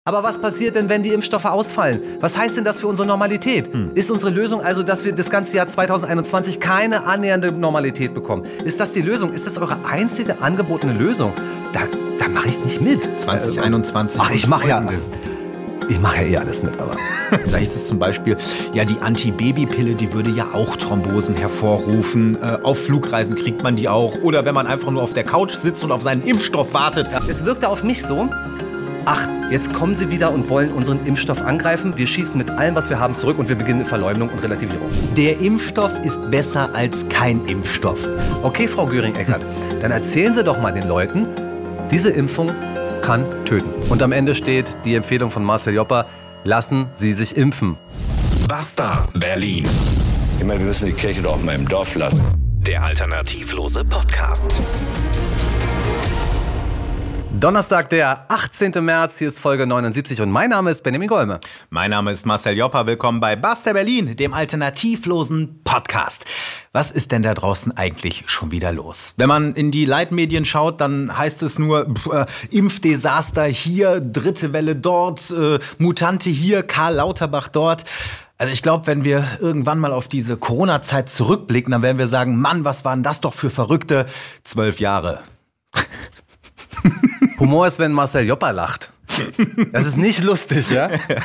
Aber was passiert denn, wenn die Impfstoffe ausfallen? Was heißt denn das für unsere Normalität? Ist unsere Lösung also, dass wir das ganze Jahr 2021 keine annähernde Normalität bekommen? Ist das die Lösung? Ist das eure einzige angebotene Lösung? Da mache ich nicht mit. 2021. Ach, ich mache ja eh alles mit, aber... Vielleicht ist es zum Beispiel, ja, die Antibabypille, die würde ja auch Thrombosen hervorrufen. Auf Flugreisen kriegt man die auch. Oder wenn man einfach nur auf der Couch sitzt und auf seinen Impfstoff wartet. Ja, es wirkte auf mich so... Ach, jetzt kommen sie wieder und wollen unseren Impfstoff angreifen. Wir schießen mit allem, was wir haben, zurück und wir beginnen mit Verleumdung und Relativierung. Der Impfstoff ist besser als kein Impfstoff. Okay, Frau Göring-Eckardt, dann erzählen Sie doch mal den Leuten, diese Impfung kann töten. Und am Ende steht die Empfehlung von Marcel Joppa, lassen Sie sich impfen. Basta Berlin. Ich meine, wir müssen die Kirche doch mal im Dorf lassen. Der alternativlose Podcast. Donnerstag, der 18. März, hier ist Folge 79 und mein Name ist Benjamin Golme. Mein Name ist Marcel Joppa, willkommen bei Basta Berlin, dem alternativlosen Podcast. Was ist denn da draußen eigentlich schon wieder los? Wenn man in die Leitmedien schaut, dann heißt es nur Impfdesaster hier, dritte Welle dort, Mutante hier, Karl Lauterbach dort. Also ich glaube, wenn wir irgendwann mal auf diese Corona-Zeit zurückblicken, dann werden wir sagen, Mann, was waren das doch für verrückte 12 Jahre. Humor ist, wenn Marcel Joppa lacht. Das ist nicht lustig, ja?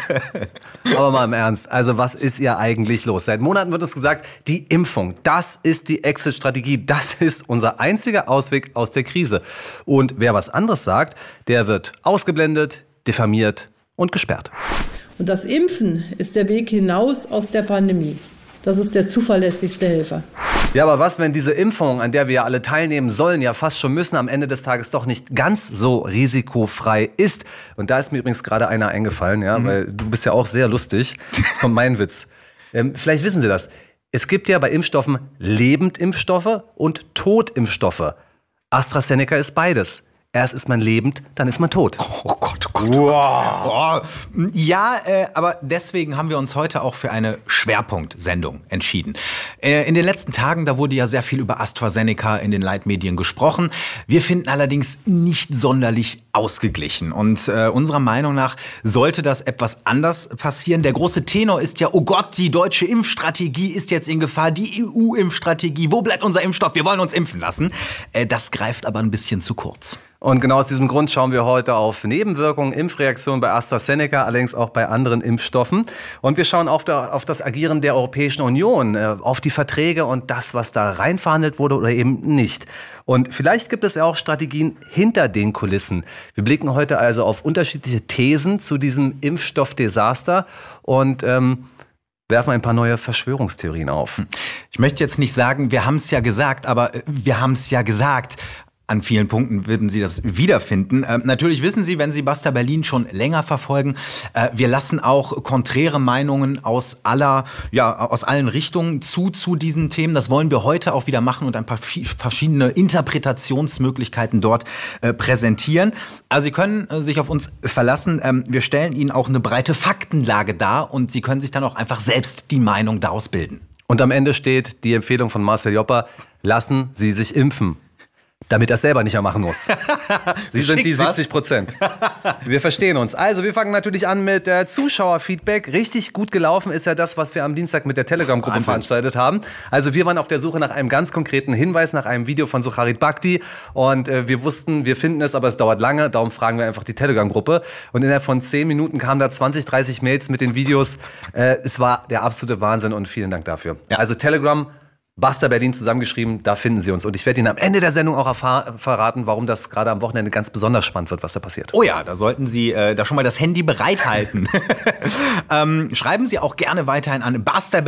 Aber mal im Ernst, also was ist ja eigentlich los? Seit Monaten wird uns gesagt, die Impfung, das ist die Exit-Strategie, das ist unser einziger Ausweg aus der Krise. Und wer was anderes sagt, der wird ausgeblendet, diffamiert und gesperrt. Und das Impfen ist der Weg hinaus aus der Pandemie. Das ist der zuverlässigste Helfer. Ja, aber was, wenn diese Impfung, an der wir ja alle teilnehmen sollen, ja fast schon müssen, am Ende des Tages doch nicht ganz so risikofrei ist? Und da ist mir übrigens gerade einer eingefallen, ja, weil du bist ja auch sehr lustig. Jetzt kommt mein Witz. Vielleicht wissen Sie das. Es gibt ja bei Impfstoffen Lebendimpfstoffe und Totimpfstoffe. AstraZeneca ist beides. Erst ist man lebend, dann ist man tot. Oh Gott, oh Gott. Wow. Oh. Ja, aber deswegen haben wir uns heute auch für eine Schwerpunktsendung entschieden. In den letzten Tagen, da wurde ja sehr viel über AstraZeneca in den Leitmedien gesprochen. Wir finden allerdings nicht sonderlich ausgeglichen. Und unserer Meinung nach sollte das etwas anders passieren. Der große Tenor ist ja, oh Gott, die deutsche Impfstrategie ist jetzt in Gefahr. Die EU-Impfstrategie, wo bleibt unser Impfstoff? Wir wollen uns impfen lassen. Das greift aber ein bisschen zu kurz. Und genau aus diesem Grund schauen wir heute auf Nebenwirkungen, Impfreaktionen bei AstraZeneca, allerdings auch bei anderen Impfstoffen. Und wir schauen auf das Agieren der Europäischen Union, auf die Verträge und das, was da reinverhandelt wurde oder eben nicht. Und vielleicht gibt es ja auch Strategien hinter den Kulissen. Wir blicken heute also auf unterschiedliche Thesen zu diesem Impfstoffdesaster und werfen ein paar neue Verschwörungstheorien auf. Ich möchte jetzt nicht sagen, wir haben es ja gesagt, aber wir haben es ja gesagt. An vielen Punkten würden Sie das wiederfinden. Natürlich wissen Sie, wenn Sie Basta Berlin schon länger verfolgen, wir lassen auch konträre Meinungen aus allen Richtungen zu diesen Themen. Das wollen wir heute auch wieder machen und ein paar verschiedene Interpretationsmöglichkeiten dort präsentieren. Also Sie können sich auf uns verlassen. Wir stellen Ihnen auch eine breite Faktenlage dar und Sie können sich dann auch einfach selbst die Meinung daraus bilden. Und am Ende steht die Empfehlung von Marcel Joppa, lassen Sie sich impfen. Damit er es selber nicht mehr machen muss. Sie sind die 70%. Wir verstehen uns. Also, wir fangen natürlich an mit Zuschauerfeedback. Richtig gut gelaufen ist ja das, was wir am Dienstag mit der Telegram-Gruppe veranstaltet haben. Also, wir waren auf der Suche nach einem ganz konkreten Hinweis, nach einem Video von Sucharit Bhakdi. Und wir wussten, wir finden es, aber es dauert lange. Darum fragen wir einfach die Telegram-Gruppe. Und innerhalb von 10 Minuten kamen da 20, 30 Mails mit den Videos. Es war der absolute Wahnsinn und vielen Dank dafür. Ja. Also, Telegram, Basta Berlin zusammengeschrieben, da finden Sie uns. Und ich werde Ihnen am Ende der Sendung auch verraten, warum das gerade am Wochenende ganz besonders spannend wird, was da passiert. Oh ja, da sollten Sie da schon mal das Handy bereithalten. Schreiben Sie auch gerne weiterhin an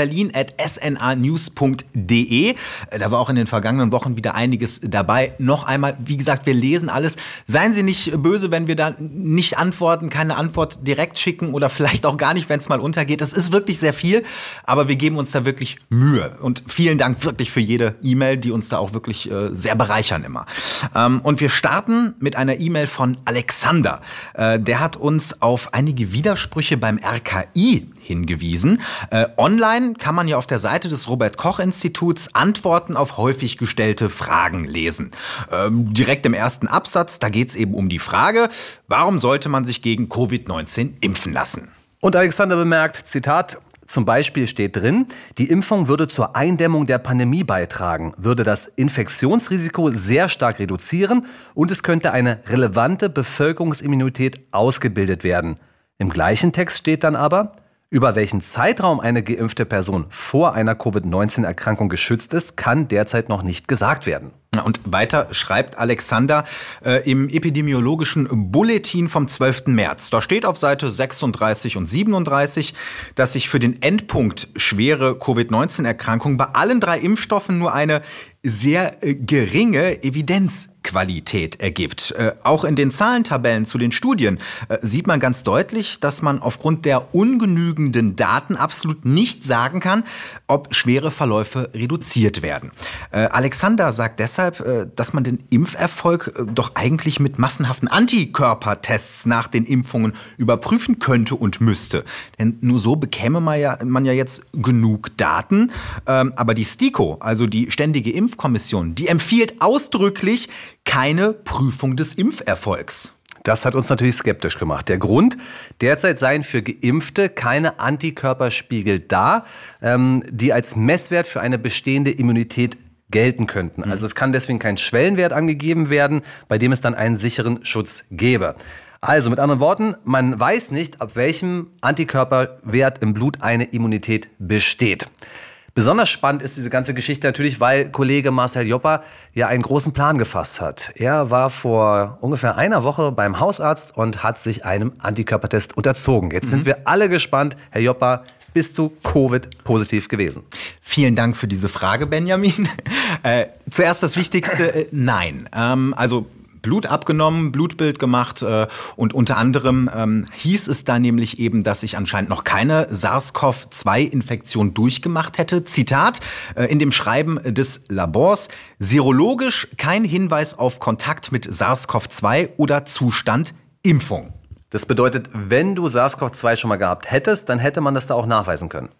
bastaberlin@snanews.de. Da war auch in den vergangenen Wochen wieder einiges dabei. Noch einmal, wie gesagt, wir lesen alles. Seien Sie nicht böse, wenn wir da nicht antworten, keine Antwort direkt schicken oder vielleicht auch gar nicht, wenn es mal untergeht. Das ist wirklich sehr viel, aber wir geben uns da wirklich Mühe. Und vielen Dank Dank wirklich für jede E-Mail, die uns da auch wirklich sehr bereichern immer. Und wir starten mit einer E-Mail von Alexander. Der hat uns auf einige Widersprüche beim RKI hingewiesen. Online kann man ja auf der Seite des Robert-Koch-Instituts Antworten auf häufig gestellte Fragen lesen. Direkt im ersten Absatz, da geht es eben um die Frage, warum sollte man sich gegen Covid-19 impfen lassen? Und Alexander bemerkt, Zitat, zum Beispiel steht drin, die Impfung würde zur Eindämmung der Pandemie beitragen, würde das Infektionsrisiko sehr stark reduzieren und es könnte eine relevante Bevölkerungsimmunität ausgebildet werden. Im gleichen Text steht dann aber, über welchen Zeitraum eine geimpfte Person vor einer Covid-19-Erkrankung geschützt ist, kann derzeit noch nicht gesagt werden. Und weiter schreibt Alexander im epidemiologischen Bulletin vom 12. März. Da steht auf Seite 36 und 37, dass sich für den Endpunkt schwere Covid-19-Erkrankung bei allen 3 Impfstoffen nur eine sehr geringe Evidenzqualität ergibt. Auch in den Zahlentabellen zu den Studien sieht man ganz deutlich, dass man aufgrund der ungenügenden Daten absolut nicht sagen kann, ob schwere Verläufe reduziert werden. Alexander sagt deshalb, dass man den Impferfolg doch eigentlich mit massenhaften Antikörpertests nach den Impfungen überprüfen könnte und müsste. Denn nur so bekäme man ja jetzt genug Daten. Aber die STIKO, also die Ständige Impfkommission, die empfiehlt ausdrücklich keine Prüfung des Impferfolgs. Das hat uns natürlich skeptisch gemacht. Der Grund, derzeit seien für Geimpfte keine Antikörperspiegel da, die als Messwert für eine bestehende Immunität gelten könnten. Also es kann deswegen kein Schwellenwert angegeben werden, bei dem es dann einen sicheren Schutz gäbe. Also mit anderen Worten, man weiß nicht, ab welchem Antikörperwert im Blut eine Immunität besteht. Besonders spannend ist diese ganze Geschichte natürlich, weil Kollege Marcel Joppa ja einen großen Plan gefasst hat. Er war vor ungefähr einer Woche beim Hausarzt und hat sich einem Antikörpertest unterzogen. Jetzt sind wir alle gespannt. Herr Joppa, bist du Covid-positiv gewesen? Vielen Dank für diese Frage, Benjamin. Zuerst das Wichtigste, nein. Also Blut abgenommen, Blutbild gemacht und unter anderem hieß es da nämlich eben, dass ich anscheinend noch keine SARS-CoV-2-Infektion durchgemacht hätte. Zitat in dem Schreiben des Labors, serologisch kein Hinweis auf Kontakt mit SARS-CoV-2 oder Zustand Impfung. Das bedeutet, wenn du SARS-CoV-2 schon mal gehabt hättest, dann hätte man das da auch nachweisen können.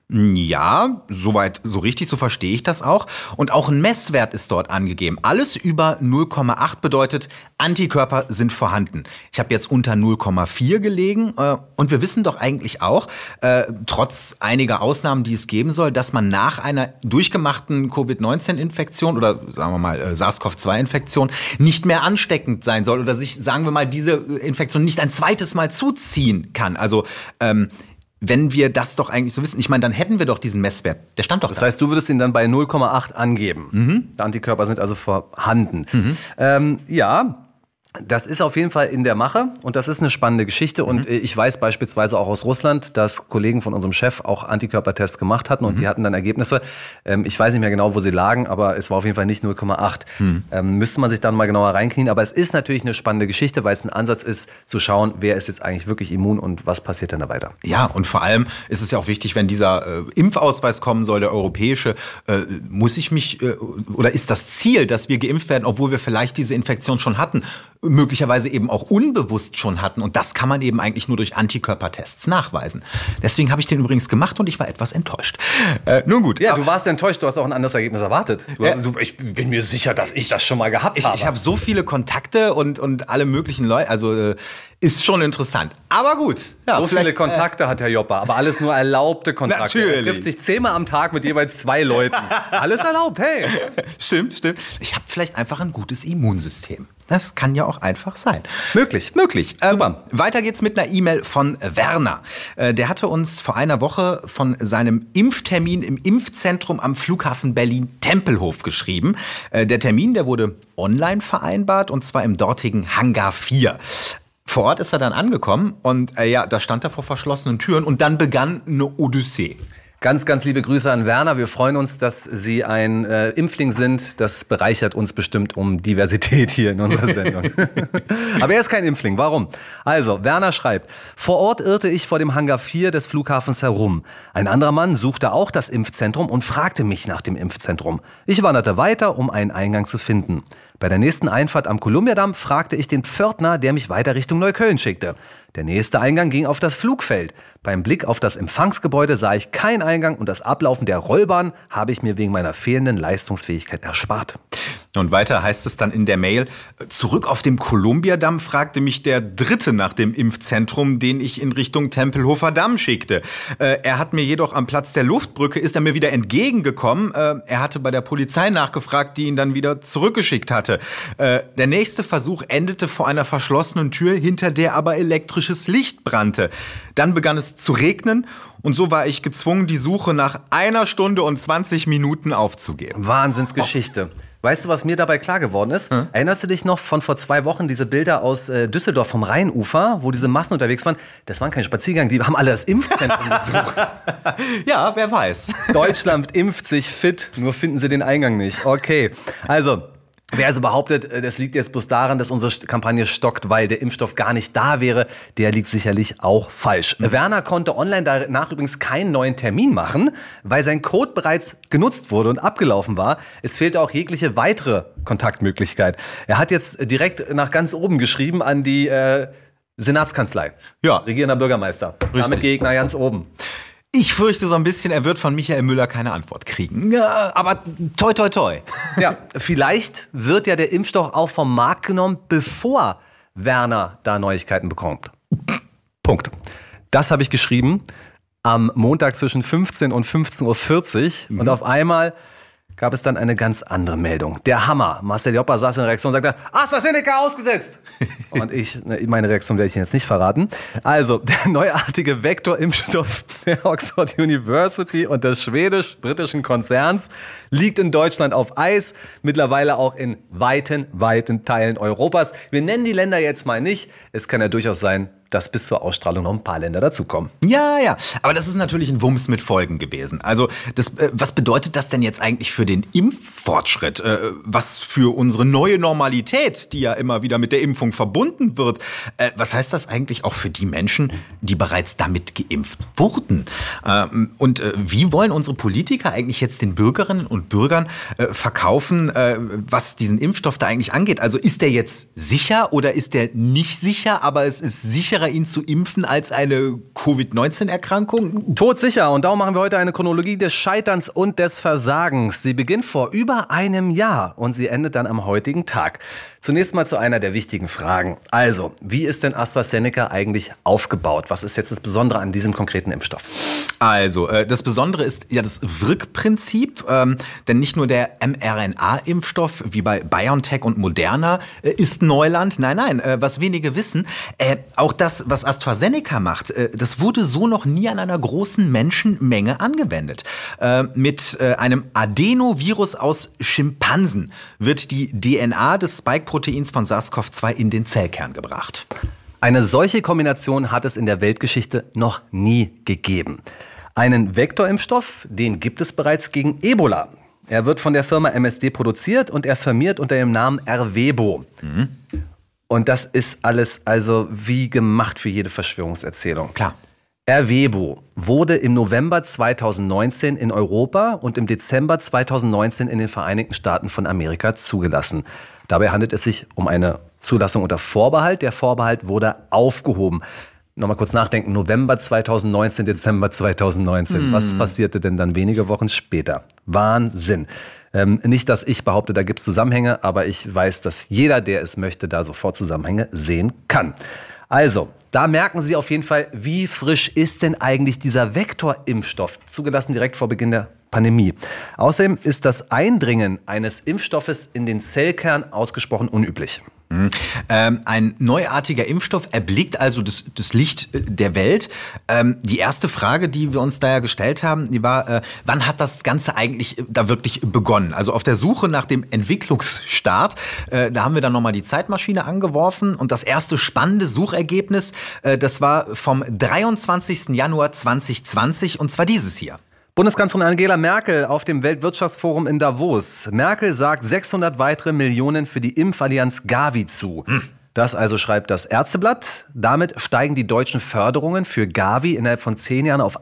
Ja, soweit, so richtig, so verstehe ich das auch. Und auch ein Messwert ist dort angegeben. Alles über 0,8 bedeutet, Antikörper sind vorhanden. Ich habe jetzt unter 0,4 gelegen und wir wissen doch eigentlich auch, trotz einiger Ausnahmen, die es geben soll, dass man nach einer durchgemachten Covid-19-Infektion oder sagen wir mal SARS-CoV-2-Infektion nicht mehr ansteckend sein soll oder sich, sagen wir mal, diese Infektion nicht ein zweites Mal zuziehen kann. Also wenn wir das doch eigentlich so wissen, ich meine, dann hätten wir doch diesen Messwert. Der stand doch da. Das heißt, du würdest ihn dann bei 0,8 angeben. Die Antikörper sind also vorhanden. Ja, das ist auf jeden Fall in der Mache und das ist eine spannende Geschichte. Und ich weiß beispielsweise auch aus Russland, dass Kollegen von unserem Chef auch Antikörpertests gemacht hatten und die hatten dann Ergebnisse. Ich weiß nicht mehr genau, wo sie lagen, aber es war auf jeden Fall nicht 0,8. Müsste man sich dann mal genauer reinknien. Aber es ist natürlich eine spannende Geschichte, weil es ein Ansatz ist, zu schauen, wer ist jetzt eigentlich wirklich immun und was passiert dann da weiter. Ja, und vor allem ist es ja auch wichtig, wenn dieser Impfausweis kommen soll, der europäische, muss ich mich, oder ist das Ziel, dass wir geimpft werden, obwohl wir vielleicht diese Infektion schon hatten, möglicherweise eben auch unbewusst schon hatten. Und das kann man eben eigentlich nur durch Antikörpertests nachweisen. Deswegen habe ich den übrigens gemacht und ich war etwas enttäuscht. Nun gut. Ja, du warst enttäuscht, du hast auch ein anderes Ergebnis erwartet. Ich bin mir sicher, dass ich das schon mal gehabt habe. Ich habe so viele Kontakte und alle möglichen Leute, also ist schon interessant. Aber gut. Ja, so viele Kontakte hat Herr Joppa, aber alles nur erlaubte Kontakte. Natürlich. Er trifft sich 10-mal am Tag mit jeweils 2 Leuten. Alles erlaubt, hey. Stimmt. Ich habe vielleicht einfach ein gutes Immunsystem. Das kann ja auch einfach sein. Möglich. Super. Weiter geht's mit einer E-Mail von Werner. Der hatte uns vor einer Woche von seinem Impftermin im Impfzentrum am Flughafen Berlin-Tempelhof geschrieben. Der Termin, der wurde online vereinbart und zwar im dortigen Hangar 4. Vor Ort ist er dann angekommen und da stand er vor verschlossenen Türen und dann begann eine Odyssee. Ganz, ganz liebe Grüße an Werner. Wir freuen uns, dass Sie ein Impfling sind. Das bereichert uns bestimmt um Diversität hier in unserer Sendung. Aber er ist kein Impfling. Warum? Also, Werner schreibt, vor Ort irrte ich vor dem Hangar 4 des Flughafens herum. Ein anderer Mann suchte auch das Impfzentrum und fragte mich nach dem Impfzentrum. Ich wanderte weiter, um einen Eingang zu finden. Bei der nächsten Einfahrt am Kolumbiadamm fragte ich den Pförtner, der mich weiter Richtung Neukölln schickte. Der nächste Eingang ging auf das Flugfeld. Beim Blick auf das Empfangsgebäude sah ich keinen Eingang und das Ablaufen der Rollbahn habe ich mir wegen meiner fehlenden Leistungsfähigkeit erspart. Und weiter heißt es dann in der Mail, zurück auf dem Kolumbiadamm fragte mich der Dritte nach dem Impfzentrum, den ich in Richtung Tempelhofer Damm schickte. Er hat mir jedoch am Platz der Luftbrücke, ist er mir wieder entgegengekommen. Er hatte bei der Polizei nachgefragt, die ihn dann wieder zurückgeschickt hatte. Der nächste Versuch endete vor einer verschlossenen Tür, hinter der aber elektrisches Licht brannte. Dann begann es zu regnen und so war ich gezwungen, die Suche nach 1 Stunde und 20 Minuten aufzugeben. Wahnsinnsgeschichte. Weißt du, was mir dabei klar geworden ist? Erinnerst du dich noch von vor 2 Wochen diese Bilder aus Düsseldorf vom Rheinufer, wo diese Massen unterwegs waren? Das waren kein Spaziergang, die haben alle das Impfzentrum gesucht. Ja, wer weiß. Deutschland impft sich fit, nur finden sie den Eingang nicht. Okay, also... Wer also behauptet, das liegt jetzt bloß daran, dass unsere Kampagne stockt, weil der Impfstoff gar nicht da wäre, der liegt sicherlich auch falsch. Werner konnte online danach übrigens keinen neuen Termin machen, weil sein Code bereits genutzt wurde und abgelaufen war. Es fehlte auch jegliche weitere Kontaktmöglichkeit. Er hat jetzt direkt nach ganz oben geschrieben an die Senatskanzlei. Ja. Regierender Bürgermeister. Richtig. Damit gehe ich nach ganz oben. Ich fürchte so ein bisschen, er wird von Michael Müller keine Antwort kriegen. Ja, aber toi, toi, toi. Ja, vielleicht wird ja der Impfstoff auch vom Markt genommen, bevor Werner da Neuigkeiten bekommt. Punkt. Das habe ich geschrieben am Montag zwischen 15 und 15.40 Uhr. Und auf einmal gab es dann eine ganz andere Meldung. Der Hammer. Marcel Joppa saß in der Reaktion und sagte, AstraZeneca ausgesetzt. Und meine Reaktion werde ich Ihnen jetzt nicht verraten. Also, der neuartige Vektorimpfstoff der Oxford University und des schwedisch-britischen Konzerns liegt in Deutschland auf Eis, mittlerweile auch in weiten Teilen Europas. Wir nennen die Länder jetzt mal nicht. Es kann ja durchaus sein, dass bis zur Ausstrahlung noch ein paar Länder dazukommen. Ja, aber das ist natürlich ein Wumms mit Folgen gewesen. Also, was bedeutet das denn jetzt eigentlich für den Impffortschritt? Was für unsere neue Normalität, die ja immer wieder mit der Impfung verbunden wird? Was heißt das eigentlich auch für die Menschen, die bereits damit geimpft wurden? Und wie wollen unsere Politiker eigentlich jetzt den Bürgerinnen und Bürgern verkaufen, was diesen Impfstoff da eigentlich angeht? Also, ist der jetzt sicher oder ist der nicht sicher, aber es ist sicher, ihn zu impfen als eine Covid-19-Erkrankung? Todsicher. Und darum machen wir heute eine Chronologie des Scheiterns und des Versagens. Sie beginnt vor über einem Jahr und sie endet dann am heutigen Tag. Zunächst mal zu einer der wichtigen Fragen. Also, wie ist denn AstraZeneca eigentlich aufgebaut? Was ist jetzt das Besondere an diesem konkreten Impfstoff? Also, das Besondere ist ja das Wirkprinzip, denn nicht nur der mRNA-Impfstoff wie bei BioNTech und Moderna ist Neuland. Nein, was wenige wissen, auch das, was AstraZeneca macht, das wurde so noch nie an einer großen Menschenmenge angewendet. Mit einem Adenovirus aus Schimpansen wird die DNA des Spike-Proteins von SARS-CoV-2 in den Zellkern gebracht. Eine solche Kombination hat es in der Weltgeschichte noch nie gegeben. Einen Vektorimpfstoff, den gibt es bereits gegen Ebola. Er wird von der Firma MSD produziert und er firmiert unter dem Namen Ervebo. Und das ist alles also wie gemacht für jede Verschwörungserzählung. Klar. Ervebo wurde im November 2019 in Europa und im Dezember 2019 in den Vereinigten Staaten von Amerika zugelassen. Dabei handelt es sich um eine Zulassung unter Vorbehalt. Der Vorbehalt wurde aufgehoben. Nochmal kurz nachdenken. November 2019, Dezember 2019. Was passierte denn dann wenige Wochen später? Wahnsinn. Nicht, dass ich behaupte, da gibt es Zusammenhänge, aber ich weiß, dass jeder, der es möchte, da sofort Zusammenhänge sehen kann. Also, da merken Sie auf jeden Fall, wie frisch ist denn eigentlich dieser Vektorimpfstoff, zugelassen direkt vor Beginn der Pandemie. Außerdem ist das Eindringen eines Impfstoffes in den Zellkern ausgesprochen unüblich. Ein neuartiger Impfstoff erblickt also das Licht der Welt. Die erste Frage, die wir uns da ja gestellt haben, die war, wann hat das Ganze eigentlich da wirklich begonnen? Also auf der Suche nach dem Entwicklungsstart, da haben wir dann nochmal die Zeitmaschine angeworfen und das erste spannende Suchergebnis, das war vom 23. Januar 2020 und zwar dieses hier. Bundeskanzlerin Angela Merkel auf dem Weltwirtschaftsforum in Davos. Merkel sagt 600 weitere Millionen für die Impfallianz Gavi zu. Das also schreibt das Ärzteblatt. Damit steigen die deutschen Förderungen für Gavi innerhalb von 10 Jahren auf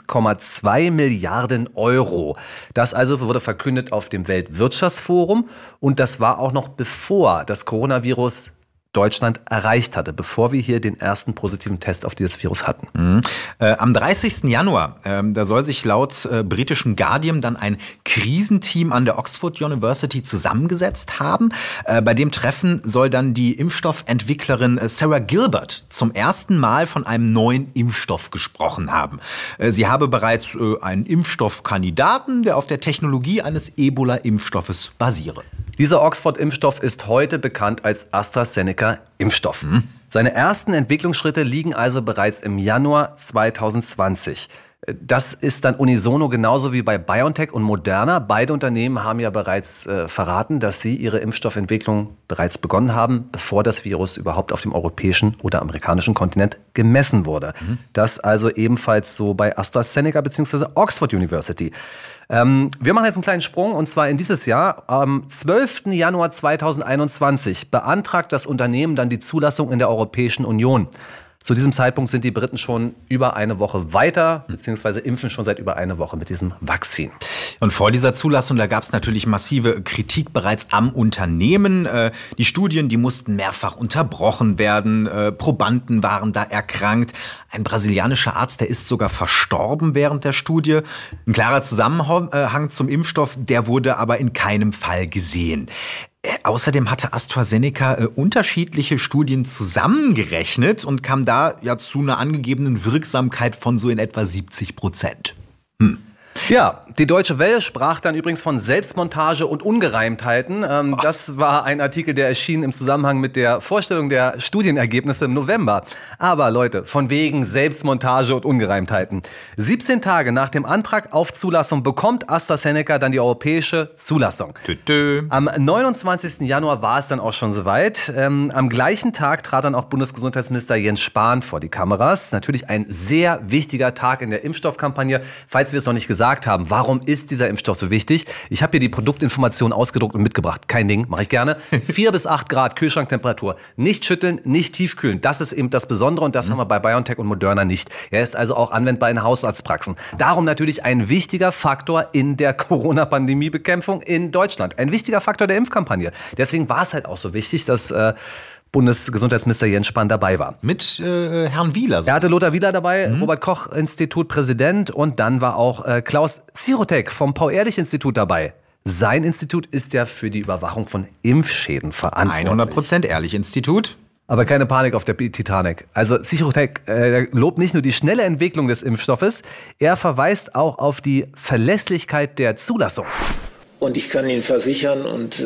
1,2 Milliarden Euro. Das also wurde verkündet auf dem Weltwirtschaftsforum. Und das war auch noch bevor das Coronavirus Deutschland erreicht hatte, bevor wir hier den ersten positiven Test auf dieses Virus hatten. Am 30. Januar, da soll sich laut britischem Guardian dann ein Krisenteam an der Oxford University zusammengesetzt haben. Bei dem Treffen soll dann die Impfstoffentwicklerin Sarah Gilbert zum ersten Mal von einem neuen Impfstoff gesprochen haben. Sie habe bereits einen Impfstoffkandidaten, der auf der Technologie eines Ebola-Impfstoffes basiere. Dieser Oxford-Impfstoff ist heute bekannt als AstraZeneca-Impfstoff. Seine ersten Entwicklungsschritte liegen also bereits im Januar 2020. Das ist dann unisono genauso wie bei BioNTech und Moderna. Beide Unternehmen haben ja bereits verraten, dass sie ihre Impfstoffentwicklung bereits begonnen haben, bevor das Virus überhaupt auf dem europäischen oder amerikanischen Kontinent gemessen wurde. Das also ebenfalls so bei AstraZeneca bzw. Oxford University. Wir machen jetzt einen kleinen Sprung und zwar in dieses Jahr. Am 12. Januar 2021 beantragt das Unternehmen dann die Zulassung in der Europäischen Union. Zu diesem Zeitpunkt sind die Briten schon über eine Woche weiter, beziehungsweise impfen schon seit über einer Woche mit diesem Vakzin. Und vor dieser Zulassung, da gab es natürlich massive Kritik bereits am Unternehmen. Die Studien, die mussten mehrfach unterbrochen werden. Probanden waren da erkrankt. Ein brasilianischer Arzt, der ist sogar verstorben während der Studie. Ein klarer Zusammenhang zum Impfstoff, der wurde aber in keinem Fall gesehen. Außerdem hatte AstraZeneca unterschiedliche Studien zusammengerechnet und kam da ja zu einer angegebenen Wirksamkeit von so in etwa 70%. Ja, die Deutsche Welle sprach dann übrigens von Selbstmontage und Ungereimtheiten. Das war ein Artikel, der erschien im Zusammenhang mit der Vorstellung der Studienergebnisse im November. Aber Leute, von wegen Selbstmontage und Ungereimtheiten. 17 Tage nach dem Antrag auf Zulassung bekommt AstraZeneca dann die europäische Zulassung. Am 29. Januar war es dann auch schon soweit. Am gleichen Tag trat dann auch Bundesgesundheitsminister Jens Spahn vor die Kameras. Natürlich ein sehr wichtiger Tag in der Impfstoffkampagne. Falls wir es noch nicht gesagt haben, warum ist dieser Impfstoff so wichtig? Ich habe hier die Produktinformationen ausgedruckt und mitgebracht. Kein Ding, mache ich gerne. 4 bis 8 Grad Kühlschranktemperatur. Nicht schütteln, nicht tiefkühlen. Das ist eben das Besondere und das haben wir bei BioNTech und Moderna nicht. Er ist also auch anwendbar in Hausarztpraxen. Darum natürlich ein wichtiger Faktor in der Corona-Pandemie-Bekämpfung in Deutschland. Ein wichtiger Faktor der Impfkampagne. Deswegen war es halt auch so wichtig, dass Bundesgesundheitsminister Jens Spahn dabei war. Mit Herrn Wieler. Er hatte Lothar Wieler dabei, Robert-Koch-Institut Präsident und dann war auch Klaus Zirotek vom Paul-Ehrlich-Institut dabei. Sein Institut ist ja für die Überwachung von Impfschäden verantwortlich. 100% Ehrlich-Institut. Aber keine Panik auf der Titanic. Also Zirotek lobt nicht nur die schnelle Entwicklung des Impfstoffes, er verweist auch auf die Verlässlichkeit der Zulassung. Und ich kann Ihnen versichern und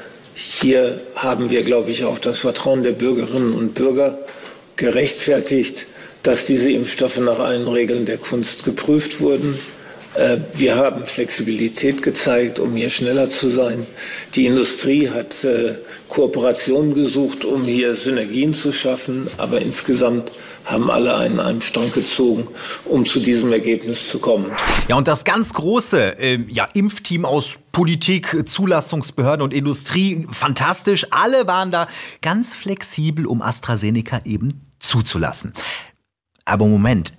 hier haben wir, glaube ich, auch das Vertrauen der Bürgerinnen und Bürger gerechtfertigt, dass diese Impfstoffe nach allen Regeln der Kunst geprüft wurden. Wir haben Flexibilität gezeigt, um hier schneller zu sein. Die Industrie hat Kooperationen gesucht, um hier Synergien zu schaffen. Aber insgesamt haben alle einen Strang gezogen, um zu diesem Ergebnis zu kommen. Ja, und das ganz große Impfteam aus Politik, Zulassungsbehörden und Industrie, fantastisch. Alle waren da ganz flexibel, um AstraZeneca eben zuzulassen. Aber Moment,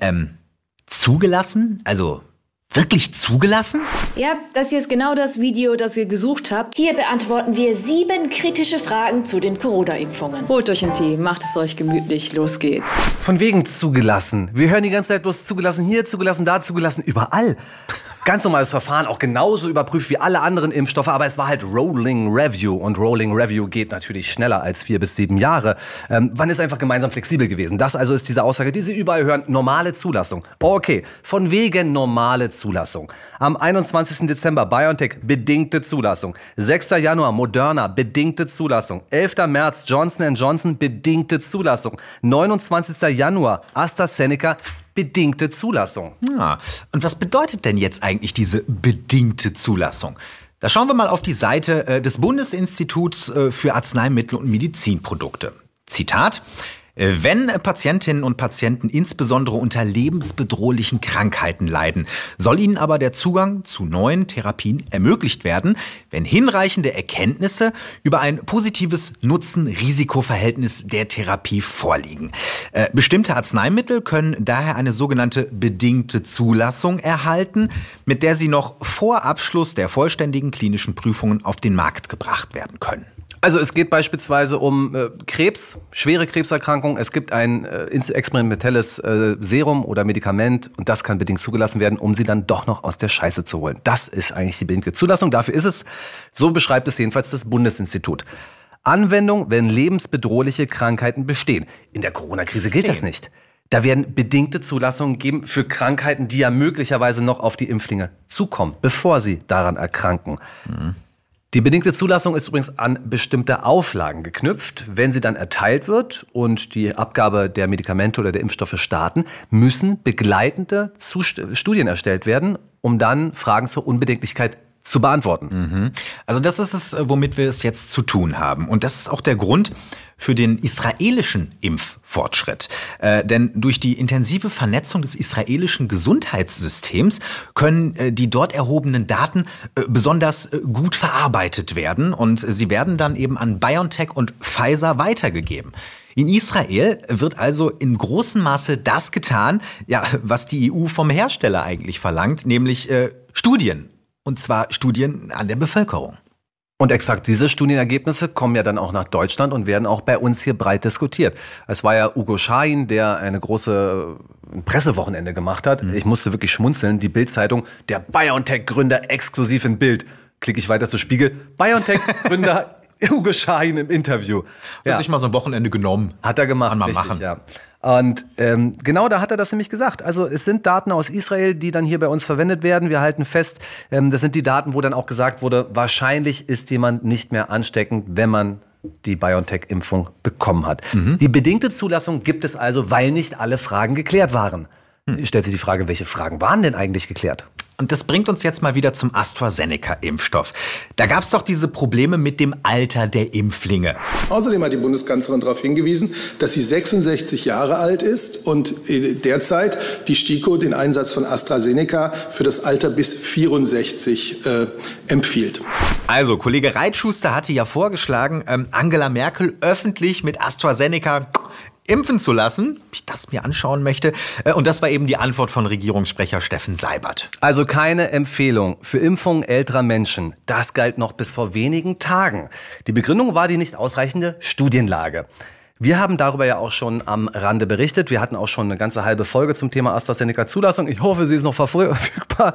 zugelassen? Also wirklich zugelassen? Ja, das hier ist genau das Video, das ihr gesucht habt. Hier beantworten wir 7 kritische Fragen zu den Corona-Impfungen. Holt euch einen Tee, macht es euch gemütlich, los geht's. Von wegen zugelassen. Wir hören die ganze Zeit bloß zugelassen, hier zugelassen, da zugelassen, überall. Ganz normales Verfahren, auch genauso überprüft wie alle anderen Impfstoffe, aber es war halt Rolling Review und Rolling Review geht natürlich schneller als 4 bis 7 Jahre. Man ist einfach gemeinsam flexibel gewesen. Das also ist diese Aussage, die Sie überall hören, normale Zulassung. Okay, von wegen normale Zulassung. Am 21. Dezember BioNTech, bedingte Zulassung. 6. Januar Moderna, bedingte Zulassung. 11. März Johnson & Johnson, bedingte Zulassung. 29. Januar AstraZeneca, bedingte Zulassung. Ja, und was bedeutet denn jetzt eigentlich diese bedingte Zulassung? Da schauen wir mal auf die Seite des Bundesinstituts für Arzneimittel und Medizinprodukte. Zitat: Wenn Patientinnen und Patienten insbesondere unter lebensbedrohlichen Krankheiten leiden, soll ihnen aber der Zugang zu neuen Therapien ermöglicht werden, wenn hinreichende Erkenntnisse über ein positives Nutzen-Risiko-Verhältnis der Therapie vorliegen. Bestimmte Arzneimittel können daher eine sogenannte bedingte Zulassung erhalten, mit der sie noch vor Abschluss der vollständigen klinischen Prüfungen auf den Markt gebracht werden können. Also es geht beispielsweise um Krebs, schwere Krebserkrankungen. Es gibt ein experimentelles Serum oder Medikament und das kann bedingt zugelassen werden, um sie dann doch noch aus der Scheiße zu holen. Das ist eigentlich die bedingte Zulassung. Dafür ist es, so beschreibt es jedenfalls das Bundesinstitut. Anwendung, wenn lebensbedrohliche Krankheiten bestehen. In der Corona-Krise gilt das nicht. Da werden bedingte Zulassungen gegeben für Krankheiten, die ja möglicherweise noch auf die Impflinge zukommen, bevor sie daran erkranken. Die bedingte Zulassung ist übrigens an bestimmte Auflagen geknüpft. Wenn sie dann erteilt wird und die Abgabe der Medikamente oder der Impfstoffe starten, müssen begleitende Studien erstellt werden, um dann Fragen zur Unbedenklichkeit zu beantworten. Also das ist es, womit wir es jetzt zu tun haben. Und das ist auch der Grund für den israelischen Impffortschritt. Denn durch die intensive Vernetzung des israelischen Gesundheitssystems können die dort erhobenen Daten besonders gut verarbeitet werden. Und sie werden dann eben an BioNTech und Pfizer weitergegeben. In Israel wird also in großem Maße das getan, ja, was die EU vom Hersteller eigentlich verlangt, nämlich Studien. Und zwar Studien an der Bevölkerung. Und exakt diese Studienergebnisse kommen ja dann auch nach Deutschland und werden auch bei uns hier breit diskutiert. Es war ja Ugo Schahin, der eine große Pressewochenende gemacht hat. Ich musste wirklich schmunzeln. Die Bild-Zeitung, der BioNTech-Gründer exklusiv in Bild. Klicke ich weiter zu Spiegel. BioNTech-Gründer Ugo Schahin im Interview. Hat sich mal so ein Wochenende genommen. Hat er gemacht, mal richtig, machen. Ja. Und genau da hat er das nämlich gesagt. Also es sind Daten aus Israel, die dann hier bei uns verwendet werden. Wir halten fest, das sind die Daten, wo dann auch gesagt wurde, wahrscheinlich ist jemand nicht mehr ansteckend, wenn man die BioNTech-Impfung bekommen hat. Die bedingte Zulassung gibt es also, weil nicht alle Fragen geklärt waren. Stellt sich die Frage, welche Fragen waren denn eigentlich geklärt? Und das bringt uns jetzt mal wieder zum AstraZeneca-Impfstoff. Da gab es doch diese Probleme mit dem Alter der Impflinge. Außerdem hat die Bundeskanzlerin darauf hingewiesen, dass sie 66 Jahre alt ist und derzeit die STIKO den Einsatz von AstraZeneca für das Alter bis 64 empfiehlt. Also, Kollege Reitschuster hatte ja vorgeschlagen, Angela Merkel öffentlich mit AstraZeneca impfen zu lassen, ob ich das mir anschauen möchte. Und das war eben die Antwort von Regierungssprecher Steffen Seibert. Also keine Empfehlung für Impfungen älterer Menschen. Das galt noch bis vor wenigen Tagen. Die Begründung war die nicht ausreichende Studienlage. Wir haben darüber ja auch schon am Rande berichtet. Wir hatten auch schon eine ganze halbe Folge zum Thema AstraZeneca-Zulassung. Ich hoffe, sie ist noch verfügbar.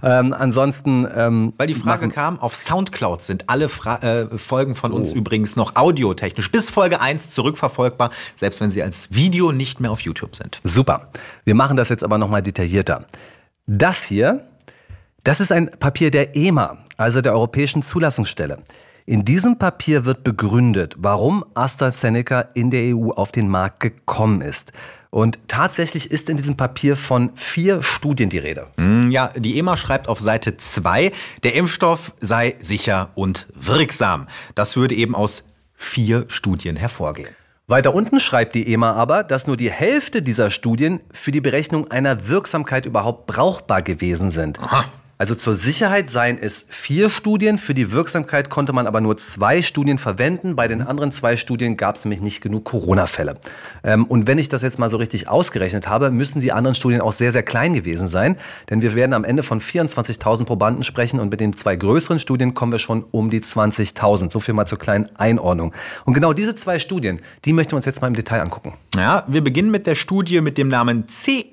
Ansonsten... Weil die Frage kam, auf Soundcloud sind alle Folgen von uns übrigens noch audiotechnisch bis Folge 1 zurückverfolgbar, selbst wenn sie als Video nicht mehr auf YouTube sind. Super. Wir machen das jetzt aber noch mal detaillierter. Das hier, das ist ein Papier der EMA, also der Europäischen Zulassungsstelle. In diesem Papier wird begründet, warum AstraZeneca in der EU auf den Markt gekommen ist. Und tatsächlich ist in diesem Papier von 4 Studien die Rede. Ja, die EMA schreibt auf Seite 2, der Impfstoff sei sicher und wirksam. Das würde eben aus 4 Studien hervorgehen. Weiter unten schreibt die EMA aber, dass nur die Hälfte dieser Studien für die Berechnung einer Wirksamkeit überhaupt brauchbar gewesen sind. Aha. Also zur Sicherheit seien es 4 Studien, für die Wirksamkeit konnte man aber nur 2 Studien verwenden. Bei den anderen 2 Studien gab es nämlich nicht genug Corona-Fälle. Und wenn ich das jetzt mal so richtig ausgerechnet habe, müssen die anderen Studien auch sehr, sehr klein gewesen sein. Denn wir werden am Ende von 24.000 Probanden sprechen und mit den 2 größeren Studien kommen wir schon um die 20.000. So viel mal zur kleinen Einordnung. Und genau diese 2 Studien, die möchten wir uns jetzt mal im Detail angucken. Ja, wir beginnen mit der Studie mit dem Namen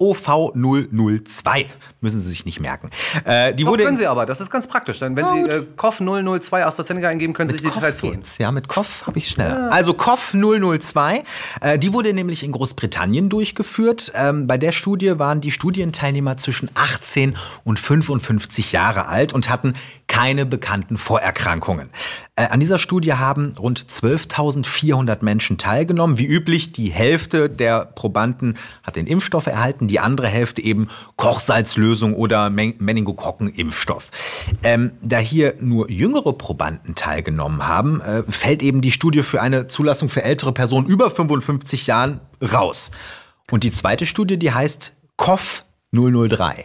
COV002. Müssen Sie sich nicht merken. Die wurde können Sie aber, das ist ganz praktisch. Denn wenn Sie COV002 AstraZeneca eingeben, können Sie sich die Details holen. Ja, mit COV habe ich schneller. Ja. Also COV002, die wurde nämlich in Großbritannien durchgeführt. Bei der Studie waren die Studienteilnehmer zwischen 18 und 55 Jahre alt und hatten keine bekannten Vorerkrankungen. An dieser Studie haben rund 12.400 Menschen teilgenommen. Wie üblich, die Hälfte der Probanden hat den Impfstoff erhalten, die andere Hälfte eben Kochsalzlösung oder Meningokokken-Impfstoff. Da hier nur jüngere Probanden teilgenommen haben, fällt eben die Studie für eine Zulassung für ältere Personen über 55 Jahren raus. Und die zweite Studie, die heißt COV 003.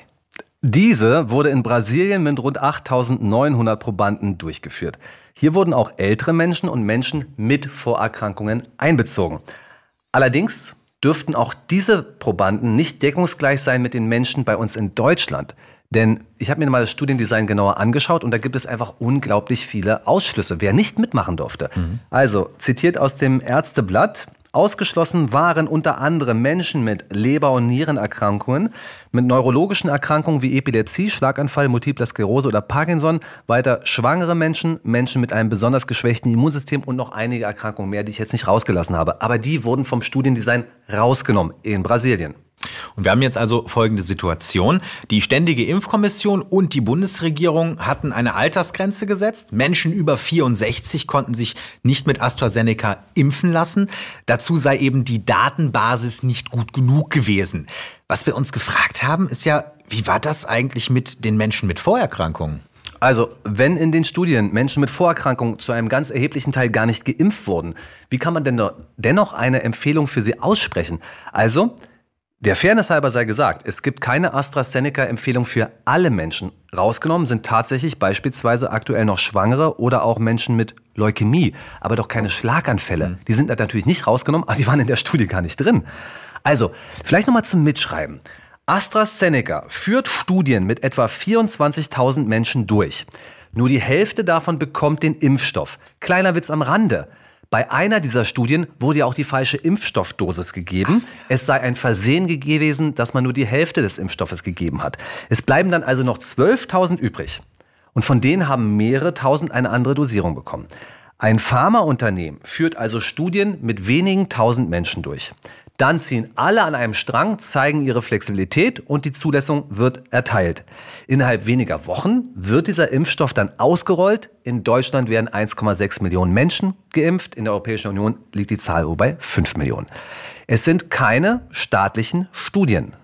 Diese wurde in Brasilien mit rund 8.900 Probanden durchgeführt. Hier wurden auch ältere Menschen und Menschen mit Vorerkrankungen einbezogen. Allerdings dürften auch diese Probanden nicht deckungsgleich sein mit den Menschen bei uns in Deutschland. Denn ich habe mir mal das Studiendesign genauer angeschaut und da gibt es einfach unglaublich viele Ausschlüsse, wer nicht mitmachen durfte. Also, zitiert aus dem Ärzteblatt: Ausgeschlossen waren unter anderem Menschen mit Leber- und Nierenerkrankungen, mit neurologischen Erkrankungen wie Epilepsie, Schlaganfall, Multiple Sklerose oder Parkinson, weiter schwangere Menschen, Menschen mit einem besonders geschwächten Immunsystem und noch einige Erkrankungen mehr, die ich jetzt nicht rausgelassen habe. Aber die wurden vom Studiendesign rausgenommen in Brasilien. Und wir haben jetzt also folgende Situation. Die Ständige Impfkommission und die Bundesregierung hatten eine Altersgrenze gesetzt. Menschen über 64 konnten sich nicht mit AstraZeneca impfen lassen. Dazu sei eben die Datenbasis nicht gut genug gewesen. Was wir uns gefragt haben, ist ja, wie war das eigentlich mit den Menschen mit Vorerkrankungen? Also, wenn in den Studien Menschen mit Vorerkrankungen zu einem ganz erheblichen Teil gar nicht geimpft wurden, wie kann man denn dennoch eine Empfehlung für sie aussprechen? Also, der Fairness halber sei gesagt, es gibt keine AstraZeneca-Empfehlung für alle Menschen. Rausgenommen sind tatsächlich beispielsweise aktuell noch Schwangere oder auch Menschen mit Leukämie, aber doch keine Schlaganfälle. Die sind natürlich nicht rausgenommen, aber die waren in der Studie gar nicht drin. Also, vielleicht nochmal zum Mitschreiben. AstraZeneca führt Studien mit etwa 24.000 Menschen durch. Nur die Hälfte davon bekommt den Impfstoff. Kleiner Witz am Rande. Bei einer dieser Studien wurde ja auch die falsche Impfstoffdosis gegeben. Es sei ein Versehen gewesen, dass man nur die Hälfte des Impfstoffes gegeben hat. Es bleiben dann also noch 12.000 übrig. Und von denen haben mehrere tausend eine andere Dosierung bekommen. Ein Pharmaunternehmen führt also Studien mit wenigen tausend Menschen durch. Dann ziehen alle an einem Strang, zeigen ihre Flexibilität und die Zulassung wird erteilt. Innerhalb weniger Wochen wird dieser Impfstoff dann ausgerollt. In Deutschland werden 1,6 Millionen Menschen geimpft. In der Europäischen Union liegt die Zahl bei 5 Millionen. Es sind keine staatlichen Studien.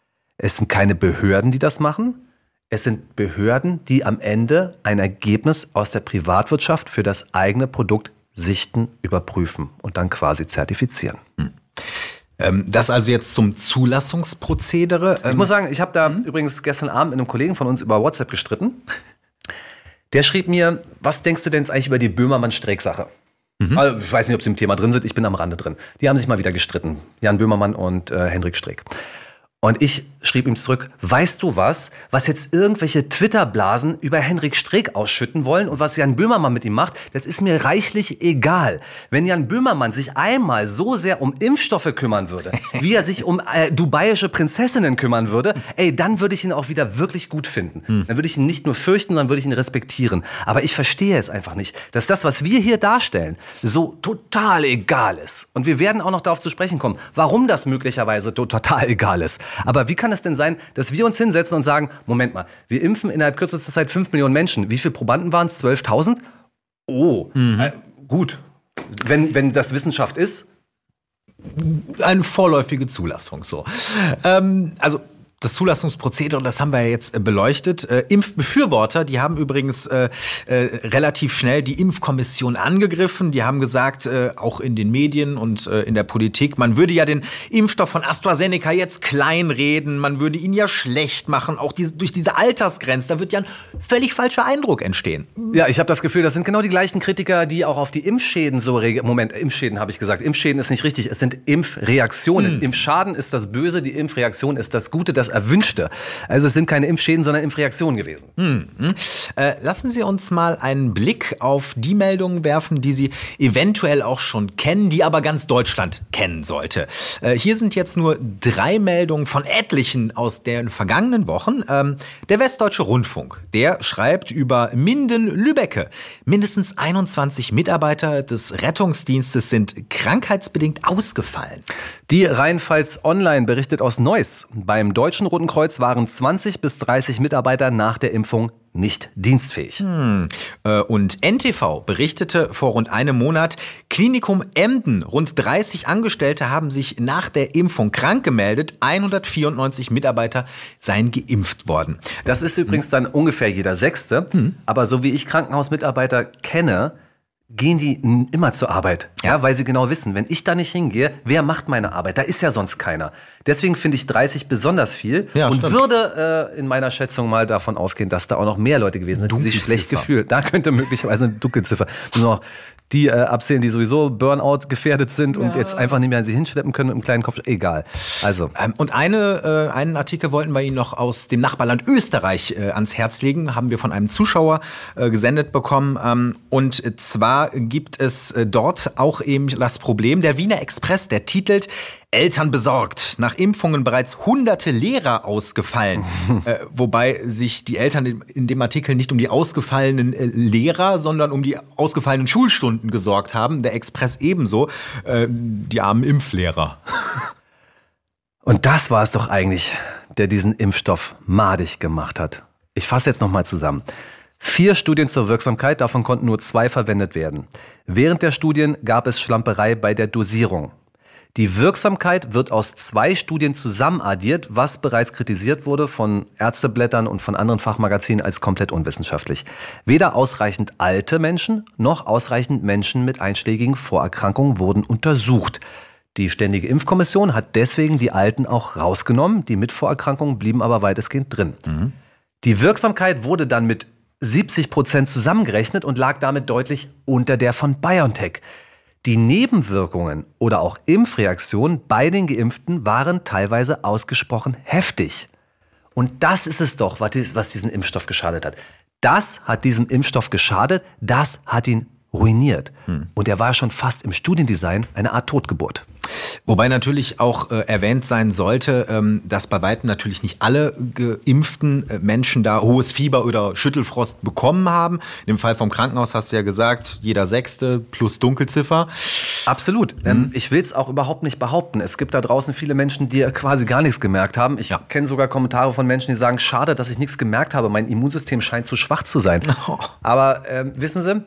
Es sind keine Behörden, die das machen. Es sind Behörden, die am Ende ein Ergebnis aus der Privatwirtschaft für das eigene Produkt sichten, überprüfen und dann quasi zertifizieren. Das also jetzt zum Zulassungsprozedere. Ich muss sagen, ich habe da übrigens gestern Abend mit einem Kollegen von uns über WhatsApp gestritten. Der schrieb mir, was denkst du denn jetzt eigentlich über die Böhmermann-Streeck-Sache? Also, ich weiß nicht, ob sie im Thema drin sind, ich bin am Rande drin. Die haben sich mal wieder gestritten, Jan Böhmermann und Hendrik Streeck. Und ich schrieb ihm zurück, weißt du was jetzt irgendwelche Twitter-Blasen über Hendrik Streeck ausschütten wollen und was Jan Böhmermann mit ihm macht, das ist mir reichlich egal. Wenn Jan Böhmermann sich einmal so sehr um Impfstoffe kümmern würde, wie er sich um dubaiische Prinzessinnen kümmern würde, dann würde ich ihn auch wieder wirklich gut finden. Dann würde ich ihn nicht nur fürchten, sondern würde ich ihn respektieren. Aber ich verstehe es einfach nicht, dass das, was wir hier darstellen, so total egal ist. Und wir werden auch noch darauf zu sprechen kommen, warum das möglicherweise total egal ist. Aber wie kann es denn sein, dass wir uns hinsetzen und sagen, Moment mal, wir impfen innerhalb kürzester Zeit 5 Millionen Menschen. Wie viele Probanden waren es? 12.000? Oh, gut. Wenn das Wissenschaft ist. Eine vorläufige Zulassung, so. Also das Zulassungsprozedere, das haben wir ja jetzt beleuchtet. Impfbefürworter, die haben übrigens relativ schnell die Impfkommission angegriffen. Die haben gesagt, auch in den Medien und in der Politik, man würde ja den Impfstoff von AstraZeneca jetzt kleinreden, man würde ihn ja schlecht machen. Auch durch diese Altersgrenze, da wird ja ein völlig falscher Eindruck entstehen. Ja, ich habe das Gefühl, das sind genau die gleichen Kritiker, die auch auf die Impfschäden so Moment, Impfschäden habe ich gesagt. Impfschäden ist nicht richtig, es sind Impfreaktionen. Impfschaden ist das Böse, die Impfreaktion ist das Gute, das Erwünschte. Also es sind keine Impfschäden, sondern Impfreaktionen gewesen. Lassen Sie uns mal einen Blick auf die Meldungen werfen, die Sie eventuell auch schon kennen, die aber ganz Deutschland kennen sollte. Hier sind jetzt nur 3 Meldungen von etlichen aus den vergangenen Wochen. Der Westdeutsche Rundfunk, der schreibt über Minden-Lübbecke. Mindestens 21 Mitarbeiter des Rettungsdienstes sind krankheitsbedingt ausgefallen. Die Rheinpfalz Online berichtet aus Neuss. Beim Deutschen Deutschen Roten Kreuz waren 20 bis 30 Mitarbeiter nach der Impfung nicht dienstfähig. Und NTV berichtete vor rund einem Monat, Klinikum Emden, rund 30 Angestellte haben sich nach der Impfung krank gemeldet. 194 Mitarbeiter seien geimpft worden. Das ist übrigens dann ungefähr jeder Sechste. Aber so wie ich Krankenhausmitarbeiter kenne, gehen die immer zur Arbeit, ja, weil sie genau wissen, wenn ich da nicht hingehe, wer macht meine Arbeit? Da ist ja sonst keiner. Deswegen finde ich 30 besonders viel und würde in meiner Schätzung mal davon ausgehen, dass da auch noch mehr Leute gewesen sind, die sich schlecht gefühlt. Da könnte möglicherweise eine Dunkelziffer. Noch die abzählen, die sowieso Burnout gefährdet sind und jetzt einfach nicht mehr an sich hinschleppen können mit einem kleinen Kopf. Egal. Also. Und einen Artikel wollten wir Ihnen noch aus dem Nachbarland Österreich ans Herz legen. Haben wir von einem Zuschauer gesendet bekommen. Und zwar gibt es dort auch eben das Problem. Der Wiener Express, der titelt: Eltern besorgt. Nach Impfungen bereits hunderte Lehrer ausgefallen. Wobei sich die Eltern in dem Artikel nicht um die ausgefallenen Lehrer, sondern um die ausgefallenen Schulstunden gesorgt haben. Der Express ebenso. Die armen Impflehrer. Und das war es doch eigentlich, der diesen Impfstoff madig gemacht hat. Ich fasse jetzt nochmal zusammen. 4 Studien zur Wirksamkeit, davon konnten nur 2 verwendet werden. Während der Studien gab es Schlamperei bei der Dosierung. Die Wirksamkeit wird aus 2 Studien zusammenaddiert, was bereits kritisiert wurde von Ärzteblättern und von anderen Fachmagazinen als komplett unwissenschaftlich. Weder ausreichend alte Menschen noch ausreichend Menschen mit einschlägigen Vorerkrankungen wurden untersucht. Die Ständige Impfkommission hat deswegen die Alten auch rausgenommen. Die mit Vorerkrankungen blieben aber weitestgehend drin. Die Wirksamkeit wurde dann mit 70% zusammengerechnet und lag damit deutlich unter der von BioNTech. Die Nebenwirkungen oder auch Impfreaktionen bei den Geimpften waren teilweise ausgesprochen heftig. Und das ist es doch, was diesen Impfstoff geschadet hat. Das hat diesem Impfstoff geschadet, das hat ihn ruiniert. Und er war schon fast im Studiendesign eine Art Totgeburt. Wobei natürlich auch erwähnt sein sollte, dass bei weitem natürlich nicht alle geimpften Menschen da hohes Fieber oder Schüttelfrost bekommen haben. Im Fall vom Krankenhaus hast du ja gesagt, jeder Sechste plus Dunkelziffer. Absolut. Ich will es auch überhaupt nicht behaupten. Es gibt da draußen viele Menschen, die quasi gar nichts gemerkt haben. Ich kenne sogar Kommentare von Menschen, die sagen, schade, dass ich nichts gemerkt habe. Mein Immunsystem scheint zu schwach zu sein. Aber wissen Sie,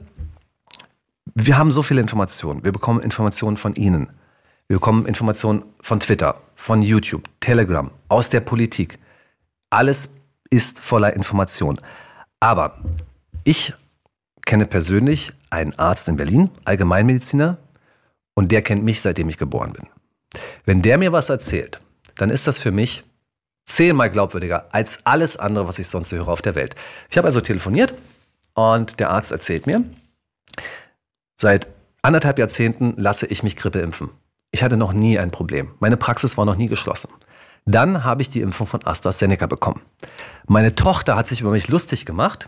wir haben so viele Informationen. Wir bekommen Informationen von Ihnen. Wir bekommen Informationen von Twitter, von YouTube, Telegram, aus der Politik. Alles ist voller Information. Aber ich kenne persönlich einen Arzt in Berlin, Allgemeinmediziner, und der kennt mich, seitdem ich geboren bin. Wenn der mir was erzählt, dann ist das für mich 10-mal glaubwürdiger als alles andere, was ich sonst höre auf der Welt. Ich habe also telefoniert und der Arzt erzählt mir, seit 1,5 Jahrzehnten lasse ich mich Grippe impfen. Ich hatte noch nie ein Problem. Meine Praxis war noch nie geschlossen. Dann habe ich die Impfung von AstraZeneca bekommen. Meine Tochter hat sich über mich lustig gemacht,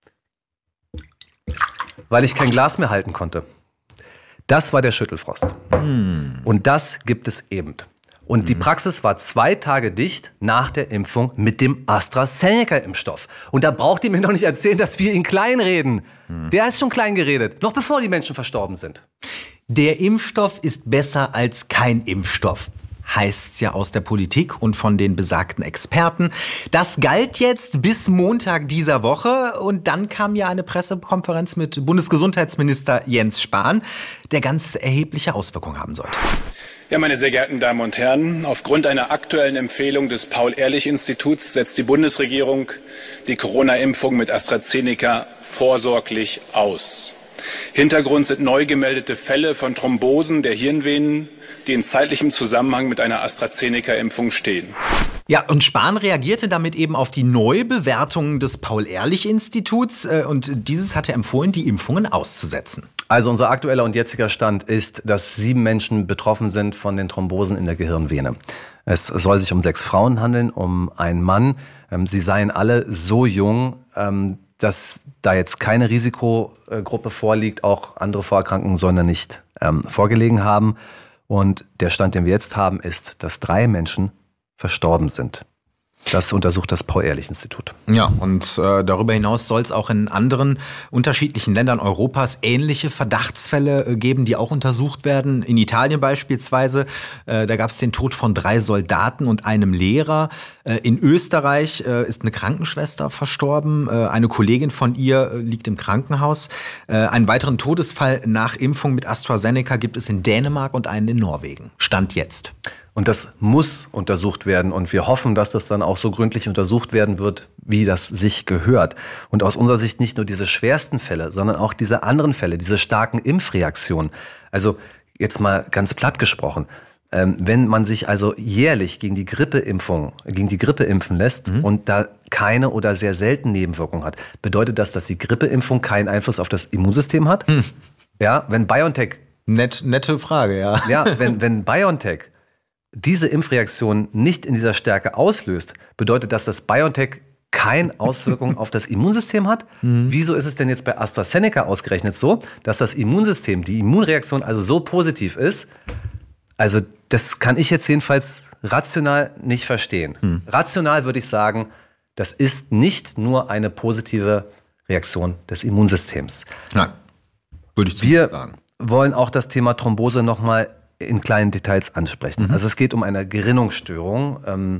weil ich kein Glas mehr halten konnte. Das war der Schüttelfrost. Und das gibt es eben. Und die Praxis war 2 Tage dicht nach der Impfung mit dem AstraZeneca-Impfstoff. Und da braucht ihr mir noch nicht erzählen, dass wir ihn kleinreden. Der ist schon klein geredet, noch bevor die Menschen verstorben sind. Der Impfstoff ist besser als kein Impfstoff, heißt's ja aus der Politik und von den besagten Experten. Das galt jetzt bis Montag dieser Woche und dann kam ja eine Pressekonferenz mit Bundesgesundheitsminister Jens Spahn, der ganz erhebliche Auswirkungen haben sollte. Ja, meine sehr geehrten Damen und Herren, aufgrund einer aktuellen Empfehlung des Paul-Ehrlich-Instituts setzt die Bundesregierung die Corona-Impfung mit AstraZeneca vorsorglich aus. Hintergrund sind neu gemeldete Fälle von Thrombosen der Hirnvenen, die in zeitlichem Zusammenhang mit einer AstraZeneca-Impfung stehen. Ja, und Spahn reagierte damit eben auf die Neubewertung des Paul-Ehrlich-Instituts und dieses hatte empfohlen, die Impfungen auszusetzen. Also unser aktueller und jetziger Stand ist, dass 7 Menschen betroffen sind von den Thrombosen in der Gehirnvene. Es soll sich um 6 Frauen handeln, um einen Mann. Sie seien alle so jung, dass da jetzt keine Risikogruppe vorliegt. Auch andere Vorerkrankungen sollen da nicht vorgelegen haben. Und der Stand, den wir jetzt haben, ist, dass 3 Menschen verstorben sind. Das untersucht das Paul-Ehrlich-Institut. Ja, und darüber hinaus soll es auch in anderen unterschiedlichen Ländern Europas ähnliche Verdachtsfälle geben, die auch untersucht werden. In Italien beispielsweise, da gab es den Tod von 3 Soldaten und einem Lehrer. In Österreich ist eine Krankenschwester verstorben. Eine Kollegin von ihr liegt im Krankenhaus. Einen weiteren Todesfall nach Impfung mit AstraZeneca gibt es in Dänemark und einen in Norwegen. Stand jetzt. Und das muss untersucht werden. Und wir hoffen, dass das dann auch so gründlich untersucht werden wird, wie das sich gehört. Und aus unserer Sicht nicht nur diese schwersten Fälle, sondern auch diese anderen Fälle, diese starken Impfreaktionen. Also jetzt mal ganz platt gesprochen. Wenn man sich also jährlich gegen die Grippe impfen lässt und da keine oder sehr selten Nebenwirkungen hat, bedeutet das, dass die Grippeimpfung keinen Einfluss auf das Immunsystem hat? Ja, wenn BioNTech... Nette Frage, ja. Ja, wenn BioNTech diese Impfreaktion nicht in dieser Stärke auslöst, bedeutet das, dass BioNTech keine Auswirkungen auf das Immunsystem hat. Wieso ist es denn jetzt bei AstraZeneca ausgerechnet so, dass das Immunsystem, die Immunreaktion also so positiv ist? Also das kann ich jetzt jedenfalls rational nicht verstehen. Rational würde ich sagen, das ist nicht nur eine positive Reaktion des Immunsystems. Nein, würde ich nicht sagen. Wir wollen auch das Thema Thrombose nochmal in kleinen Details ansprechen. Also es geht um eine Gerinnungsstörung.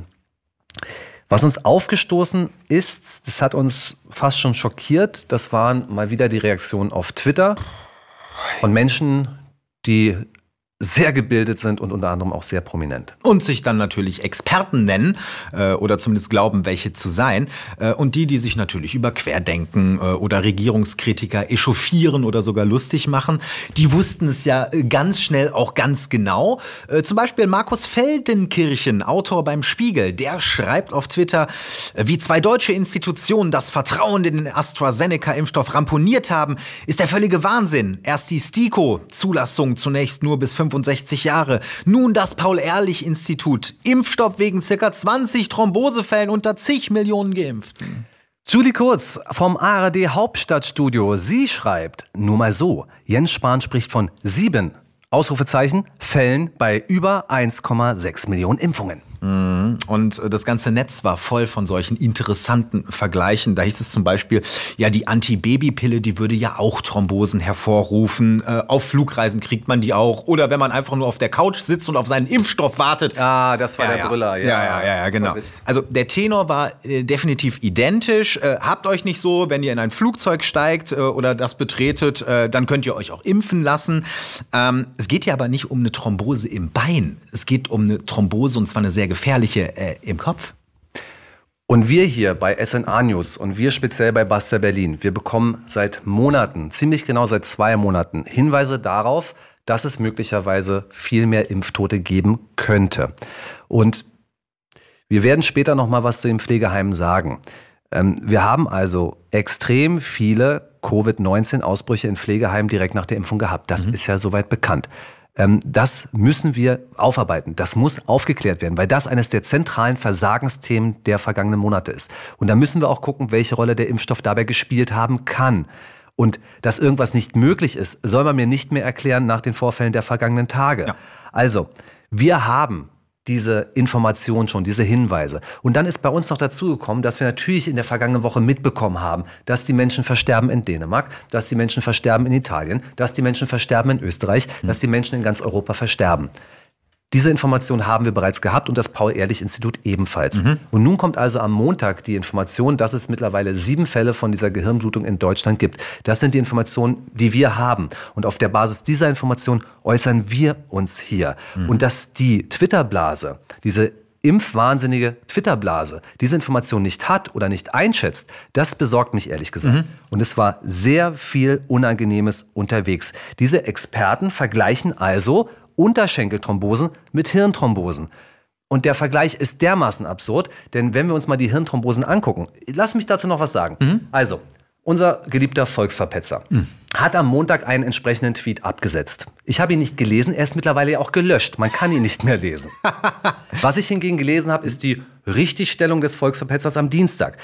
Was uns aufgestoßen ist, das hat uns fast schon schockiert, das waren mal wieder die Reaktionen auf Twitter von Menschen, die sehr gebildet sind und unter anderem auch sehr prominent. Und sich dann natürlich Experten nennen oder zumindest glauben, welche zu sein. Und die sich natürlich über Querdenken oder Regierungskritiker echauffieren oder sogar lustig machen, die wussten es ja ganz schnell auch ganz genau. Zum Beispiel Markus Feldenkirchen, Autor beim Spiegel, der schreibt auf Twitter, wie 2 deutsche Institutionen das Vertrauen in den AstraZeneca-Impfstoff ramponiert haben, ist der völlige Wahnsinn. Erst die STIKO, Zulassung zunächst nur bis 65 Jahre. Nun das Paul-Ehrlich-Institut. Impfstoff wegen ca. 20 Thrombosefällen unter zig Millionen Geimpften. Julie Kurz vom ARD Hauptstadtstudio. Sie schreibt, nur mal so, Jens Spahn spricht von 7 Ausrufezeichen Fällen bei über 1,6 Millionen Impfungen. Und das ganze Netz war voll von solchen interessanten Vergleichen. Da hieß es zum Beispiel, ja, die Antibabypille, die würde ja auch Thrombosen hervorrufen. Auf Flugreisen kriegt man die auch. Oder wenn man einfach nur auf der Couch sitzt und auf seinen Impfstoff wartet. Ah, das war der Brüller. Ja, genau. Also der Tenor war definitiv identisch. Habt euch nicht so, wenn ihr in ein Flugzeug steigt oder das betretet, dann könnt ihr euch auch impfen lassen. Es geht ja aber nicht um eine Thrombose im Bein. Es geht um eine Thrombose, und zwar eine sehr gefährliche im Kopf. Und wir hier bei SNA News und wir speziell bei Buster Berlin, wir bekommen seit Monaten, ziemlich genau seit 2 Monaten, Hinweise darauf, dass es möglicherweise viel mehr Impftote geben könnte. Und wir werden später noch mal was zu den Pflegeheimen sagen. Wir haben also extrem viele Covid-19-Ausbrüche in Pflegeheimen direkt nach der Impfung gehabt. Das ist ja soweit bekannt. Das müssen wir aufarbeiten. Das muss aufgeklärt werden, weil das eines der zentralen Versagensthemen der vergangenen Monate ist. Und da müssen wir auch gucken, welche Rolle der Impfstoff dabei gespielt haben kann. Und dass irgendwas nicht möglich ist, soll man mir nicht mehr erklären nach den Vorfällen der vergangenen Tage. Ja. Also, wir haben diese Information schon, diese Hinweise. Und dann ist bei uns noch dazu gekommen, dass wir natürlich in der vergangenen Woche mitbekommen haben, dass die Menschen versterben in Dänemark, dass die Menschen versterben in Italien, dass die Menschen versterben in Österreich, dass die Menschen in ganz Europa versterben. Diese Information haben wir bereits gehabt und das Paul-Ehrlich-Institut ebenfalls. Und nun kommt also am Montag die Information, dass es mittlerweile 7 Fälle von dieser Gehirnblutung in Deutschland gibt. Das sind die Informationen, die wir haben. Und auf der Basis dieser Information äußern wir uns hier. Und dass die Twitter-Blase, diese impfwahnsinnige Twitter-Blase, diese Information nicht hat oder nicht einschätzt, das besorgt mich ehrlich gesagt. Und es war sehr viel Unangenehmes unterwegs. Diese Experten vergleichen also Unterschenkelthrombosen mit Hirnthrombosen. Und der Vergleich ist dermaßen absurd, denn wenn wir uns mal die Hirnthrombosen angucken, lass mich dazu noch was sagen. Also, unser geliebter Volksverpetzer hat am Montag einen entsprechenden Tweet abgesetzt. Ich habe ihn nicht gelesen, er ist mittlerweile ja auch gelöscht. Man kann ihn nicht mehr lesen. Was ich hingegen gelesen habe, ist die Richtigstellung des Volksverpetzers am Dienstag.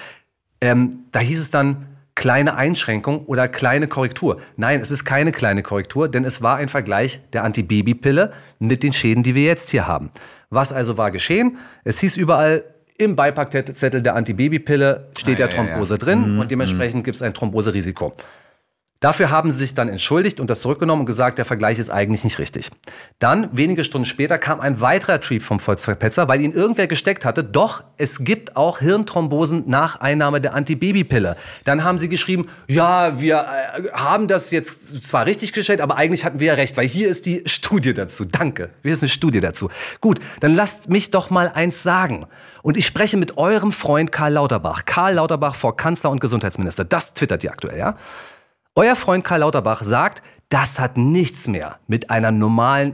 Da hieß es dann, kleine Einschränkung oder kleine Korrektur. Nein, es ist keine kleine Korrektur, denn es war ein Vergleich der Antibabypille mit den Schäden, die wir jetzt hier haben. Was also war geschehen? Es hieß überall, im Beipackzettel der Antibabypille steht ja Thrombose drin und dementsprechend gibt es ein Thromboserisiko. Dafür haben sie sich dann entschuldigt und das zurückgenommen und gesagt, der Vergleich ist eigentlich nicht richtig. Dann, wenige Stunden später, kam ein weiterer Tweet vom Volksverpetzer, weil ihn irgendwer gesteckt hatte. Doch, es gibt auch Hirnthrombosen nach Einnahme der Antibabypille. Dann haben sie geschrieben, ja, wir haben das jetzt zwar richtig gestellt, aber eigentlich hatten wir ja recht, weil hier ist die Studie dazu. Danke, hier ist eine Studie dazu. Gut, dann lasst mich doch mal eins sagen. Und ich spreche mit eurem Freund Karl Lauterbach. Karl Lauterbach vor Kanzler und Gesundheitsminister. Das twittert ihr aktuell, ja? Euer Freund Karl Lauterbach sagt, das hat nichts mehr mit einer normalen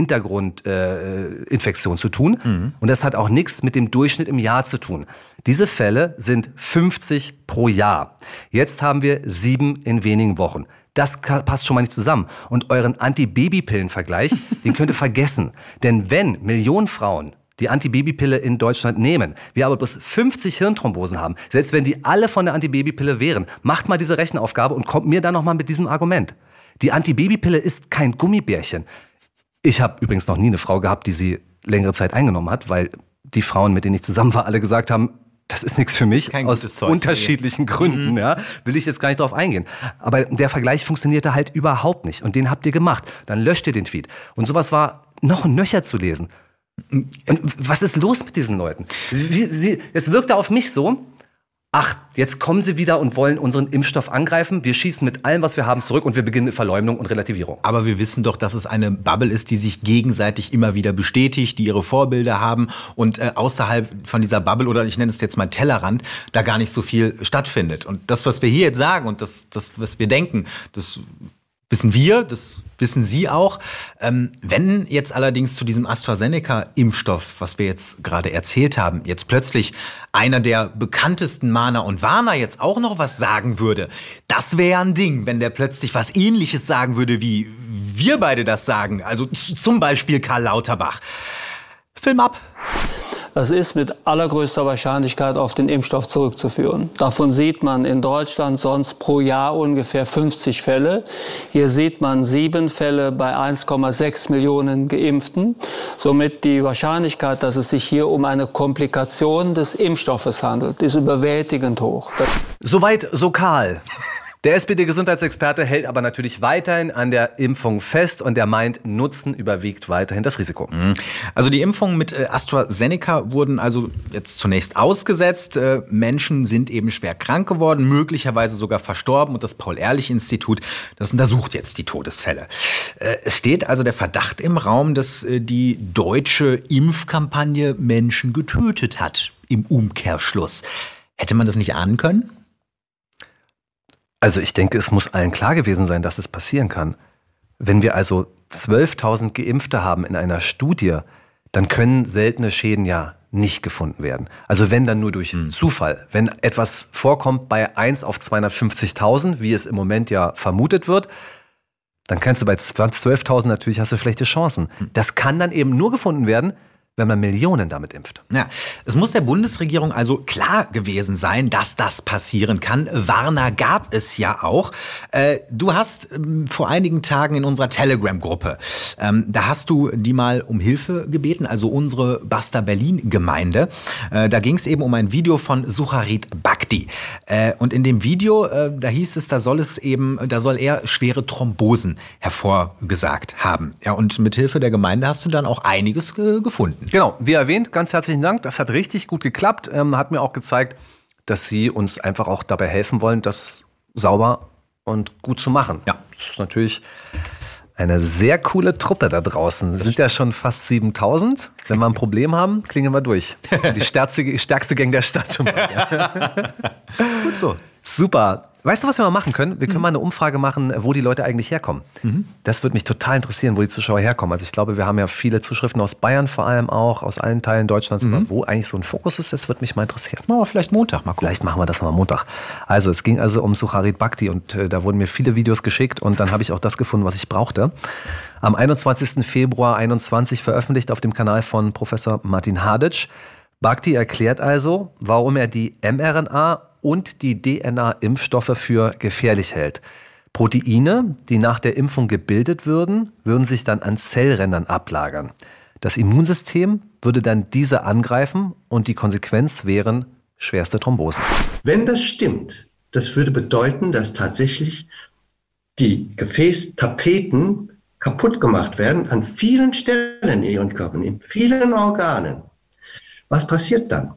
Hintergrundinfektion zu tun. Und das hat auch nichts mit dem Durchschnitt im Jahr zu tun. Diese Fälle sind 50 pro Jahr. Jetzt haben wir 7 in wenigen Wochen. Das passt schon mal nicht zusammen. Und euren Antibabypillen-Vergleich, den könnt ihr vergessen. Denn wenn Millionen Frauen die Antibabypille in Deutschland nehmen, wir aber bloß 50 Hirnthrombosen haben, selbst wenn die alle von der Antibabypille wären, macht mal diese Rechenaufgabe und kommt mir dann noch mal mit diesem Argument. Die Antibabypille ist kein Gummibärchen. Ich habe übrigens noch nie eine Frau gehabt, die sie längere Zeit eingenommen hat, weil die Frauen, mit denen ich zusammen war, alle gesagt haben, das ist nichts für mich, aus unterschiedlichen Gründen. Ja, will ich jetzt gar nicht drauf eingehen. Aber der Vergleich funktionierte halt überhaupt nicht. Und den habt ihr gemacht. Dann löscht ihr den Tweet. Und sowas war noch nöcher zu lesen. Und was ist los mit diesen Leuten? Es wirkte auf mich so, ach, jetzt kommen sie wieder und wollen unseren Impfstoff angreifen. Wir schießen mit allem, was wir haben, zurück und wir beginnen mit Verleumdung und Relativierung. Aber wir wissen doch, dass es eine Bubble ist, die sich gegenseitig immer wieder bestätigt, die ihre Vorbilder haben und außerhalb von dieser Bubble, oder ich nenne es jetzt mal Tellerrand, da gar nicht so viel stattfindet. Und das, was wir hier jetzt sagen und das was wir denken, das wissen wir, das wissen Sie auch. Wenn jetzt allerdings zu diesem AstraZeneca-Impfstoff, was wir jetzt gerade erzählt haben, jetzt plötzlich einer der bekanntesten Mahner und Warner jetzt auch noch was sagen würde, das wäre ja ein Ding, wenn der plötzlich was Ähnliches sagen würde, wie wir beide das sagen. Also zum Beispiel Karl Lauterbach. Film ab. Das ist mit allergrößter Wahrscheinlichkeit auf den Impfstoff zurückzuführen. Davon sieht man in Deutschland sonst pro Jahr ungefähr 50 Fälle. Hier sieht man 7 Fälle bei 1,6 Millionen Geimpften. Somit die Wahrscheinlichkeit, dass es sich hier um eine Komplikation des Impfstoffes handelt, ist überwältigend hoch. Soweit so Karl. Der SPD-Gesundheitsexperte hält aber natürlich weiterhin an der Impfung fest und er meint, Nutzen überwiegt weiterhin das Risiko. Also die Impfungen mit AstraZeneca wurden also jetzt zunächst ausgesetzt. Menschen sind eben schwer krank geworden, möglicherweise sogar verstorben. Und das Paul-Ehrlich-Institut, das untersucht jetzt die Todesfälle. Es steht also der Verdacht im Raum, dass die deutsche Impfkampagne Menschen getötet hat, im Umkehrschluss. Hätte man das nicht ahnen können? Also ich denke, es muss allen klar gewesen sein, dass es passieren kann. Wenn wir also 12.000 Geimpfte haben in einer Studie, dann können seltene Schäden ja nicht gefunden werden. Also wenn dann nur durch Zufall. Wenn etwas vorkommt bei 1 auf 250.000, wie es im Moment ja vermutet wird, dann kannst du bei 12.000 natürlich, hast du schlechte Chancen. Das kann dann eben nur gefunden werden, wenn man Millionen damit impft. Ja, es muss der Bundesregierung also klar gewesen sein, dass das passieren kann. Warner gab es ja auch. Du hast vor einigen Tagen in unserer Telegram-Gruppe, da hast du die mal um Hilfe gebeten, also unsere Basta Berlin-Gemeinde. Da ging es eben um ein Video von Sucharit Bhakdi. Und in dem Video, da hieß es, da soll er schwere Thrombosen hervorgesagt haben. Ja, und mit Hilfe der Gemeinde hast du dann auch einiges gefunden. Genau, wie erwähnt, ganz herzlichen Dank. Das hat richtig gut geklappt. Hat mir auch gezeigt, dass Sie uns einfach auch dabei helfen wollen, das sauber und gut zu machen. Ja. Das ist natürlich eine sehr coole Truppe da draußen. Es sind ja schon fast 7.000. Wenn wir ein Problem haben, klingeln wir durch. Die stärkste Gang der Stadt schon mal. Ja. Gut so. Super. Weißt du, was wir mal machen können? Wir können mal eine Umfrage machen, wo die Leute eigentlich herkommen. Das würde mich total interessieren, wo die Zuschauer herkommen. Also ich glaube, wir haben ja viele Zuschriften aus Bayern vor allem auch, aus allen Teilen Deutschlands. Aber wo eigentlich so ein Fokus ist, das würde mich mal interessieren. Machen wir vielleicht Montag mal gucken. Vielleicht machen wir das mal Montag. Also es ging also um Sucharit Bhakdi und da wurden mir viele Videos geschickt und dann habe ich auch das gefunden, was ich brauchte. Am 21. Februar 2021 veröffentlicht auf dem Kanal von Professor Martin Hadic. Bhakdi erklärt also, warum er die mRNA und die DNA-Impfstoffe für gefährlich hält. Proteine, die nach der Impfung gebildet würden sich dann an Zellrändern ablagern. Das Immunsystem würde dann diese angreifen und die Konsequenz wären schwerste Thrombosen. Wenn das stimmt, das würde bedeuten, dass tatsächlich die Gefäßtapeten kaputt gemacht werden an vielen Stellen in ihren Körpern, in vielen Organen. Was passiert dann?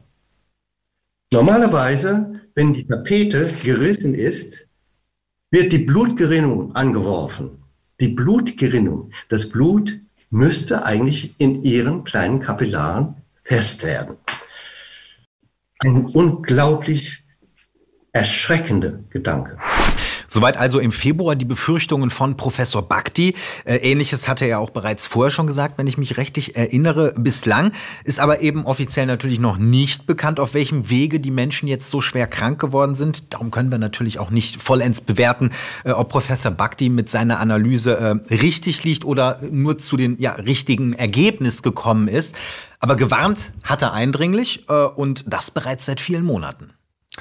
Normalerweise, wenn die Tapete gerissen ist, wird die Blutgerinnung angeworfen. Die Blutgerinnung, das Blut müsste eigentlich in ihren kleinen Kapillaren fest werden. Ein unglaublich erschreckender Gedanke. Soweit also im Februar die Befürchtungen von Professor Bhakdi. Ähnliches hatte er auch bereits vorher schon gesagt, wenn ich mich richtig erinnere. Bislang ist aber eben offiziell natürlich noch nicht bekannt, auf welchem Wege die Menschen jetzt so schwer krank geworden sind. Darum können wir natürlich auch nicht vollends bewerten, ob Professor Bhakdi mit seiner Analyse richtig liegt oder nur zu den richtigen Ergebnis gekommen ist. Aber gewarnt hat er eindringlich und das bereits seit vielen Monaten.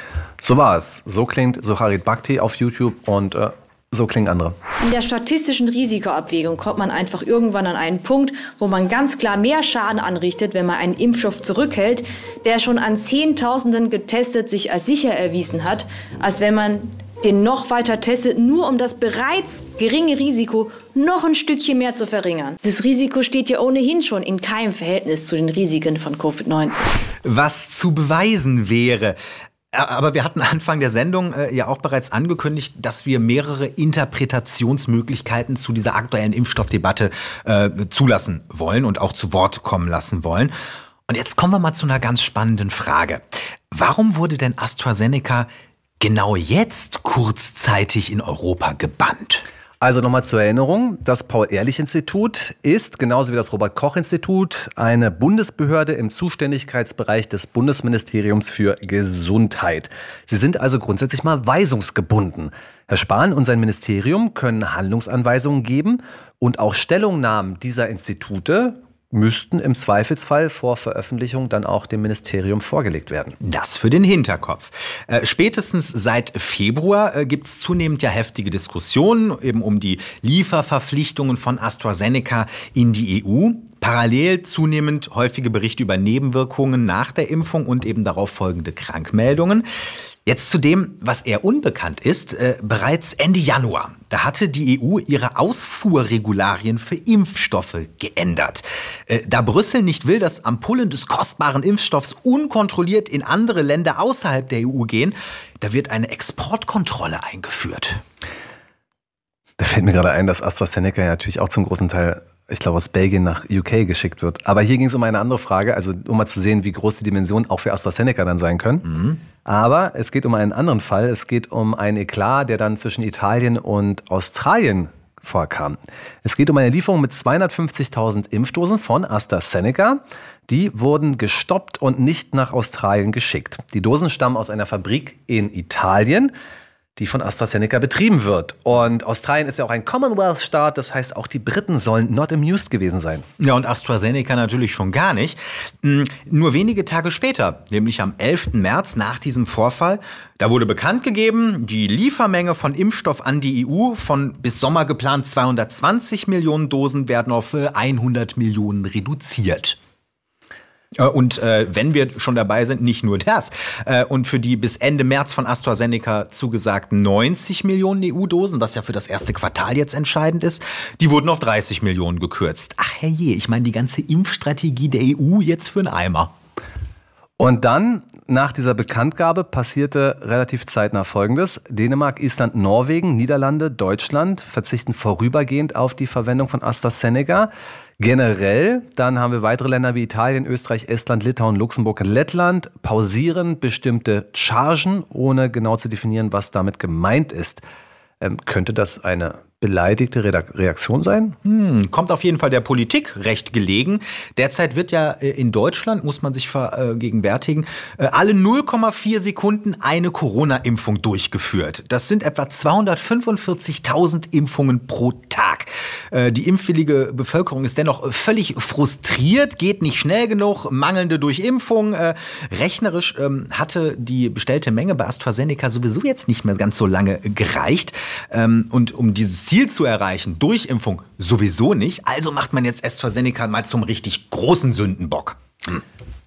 So war es. So klingt Sucharit Bhakdi auf YouTube und so klingen andere. In der statistischen Risikoabwägung kommt man einfach irgendwann an einen Punkt, wo man ganz klar mehr Schaden anrichtet, wenn man einen Impfstoff zurückhält, der schon an Zehntausenden getestet sich als sicher erwiesen hat, als wenn man den noch weiter testet, nur um das bereits geringe Risiko noch ein Stückchen mehr zu verringern. Das Risiko steht ja ohnehin schon in keinem Verhältnis zu den Risiken von Covid-19. Was zu beweisen wäre. Aber wir hatten Anfang der Sendung ja auch bereits angekündigt, dass wir mehrere Interpretationsmöglichkeiten zu dieser aktuellen Impfstoffdebatte zulassen wollen und auch zu Wort kommen lassen wollen. Und jetzt kommen wir mal zu einer ganz spannenden Frage. Warum wurde denn AstraZeneca genau jetzt kurzzeitig in Europa gebannt? Also nochmal zur Erinnerung, das Paul-Ehrlich-Institut ist, genauso wie das Robert-Koch-Institut, eine Bundesbehörde im Zuständigkeitsbereich des Bundesministeriums für Gesundheit. Sie sind also grundsätzlich mal weisungsgebunden. Herr Spahn und sein Ministerium können Handlungsanweisungen geben und auch Stellungnahmen dieser Institute müssten im Zweifelsfall vor Veröffentlichung dann auch dem Ministerium vorgelegt werden. Das für den Hinterkopf. Spätestens seit Februar gibt es zunehmend ja heftige Diskussionen eben um die Lieferverpflichtungen von AstraZeneca in die EU. Parallel zunehmend häufige Berichte über Nebenwirkungen nach der Impfung und eben darauf folgende Krankmeldungen. Jetzt zu dem, was eher unbekannt ist. Bereits Ende Januar, da hatte die EU ihre Ausfuhrregularien für Impfstoffe geändert. Da Brüssel nicht will, dass Ampullen des kostbaren Impfstoffs unkontrolliert in andere Länder außerhalb der EU gehen, da wird eine Exportkontrolle eingeführt. Da fällt mir gerade ein, dass AstraZeneca ja natürlich auch zum großen Teil, ich glaube, aus Belgien nach UK geschickt wird. Aber hier ging es um eine andere Frage, also um mal zu sehen, wie groß die Dimensionen auch für AstraZeneca dann sein können. Mhm. Aber es geht um einen anderen Fall. Es geht um einen Eklat, der dann zwischen Italien und Australien vorkam. Es geht um eine Lieferung mit 250.000 Impfdosen von AstraZeneca. Die wurden gestoppt und nicht nach Australien geschickt. Die Dosen stammen aus einer Fabrik in Italien, die von AstraZeneca betrieben wird. Und Australien ist ja auch ein Commonwealth-Staat, das heißt, auch die Briten sollen not amused gewesen sein. Ja, und AstraZeneca natürlich schon gar nicht. Nur wenige Tage später, nämlich am 11. März nach diesem Vorfall, da wurde bekannt gegeben, die Liefermenge von Impfstoff an die EU von bis Sommer geplant 220 Millionen Dosen werden auf 100 Millionen reduziert. Und wenn wir schon dabei sind, nicht nur das. Und für die bis Ende März von AstraZeneca zugesagten 90 Millionen EU-Dosen, was ja für das erste Quartal jetzt entscheidend ist, die wurden auf 30 Millionen gekürzt. Ach herrje, ich meine die ganze Impfstrategie der EU jetzt für einen Eimer. Und dann, nach dieser Bekanntgabe, passierte relativ zeitnah Folgendes. Dänemark, Island, Norwegen, Niederlande, Deutschland verzichten vorübergehend auf die Verwendung von AstraZeneca. Generell, dann haben wir weitere Länder wie Italien, Österreich, Estland, Litauen, Luxemburg, Lettland pausieren bestimmte Chargen, ohne genau zu definieren, was damit gemeint ist. Könnte das eine beleidigte Reaktion sein? Kommt auf jeden Fall der Politik recht gelegen. Derzeit wird ja in Deutschland, muss man sich vergegenwärtigen, alle 0,4 Sekunden eine Corona-Impfung durchgeführt. Das sind etwa 245.000 Impfungen pro Tag. Die impfwillige Bevölkerung ist dennoch völlig frustriert, geht nicht schnell genug, mangelnde Durchimpfung. Rechnerisch hatte die bestellte Menge bei AstraZeneca sowieso jetzt nicht mehr ganz so lange gereicht. Und um dieses Ziel zu erreichen, Durchimpfung sowieso nicht. Also macht man jetzt AstraZeneca mal zum richtig großen Sündenbock.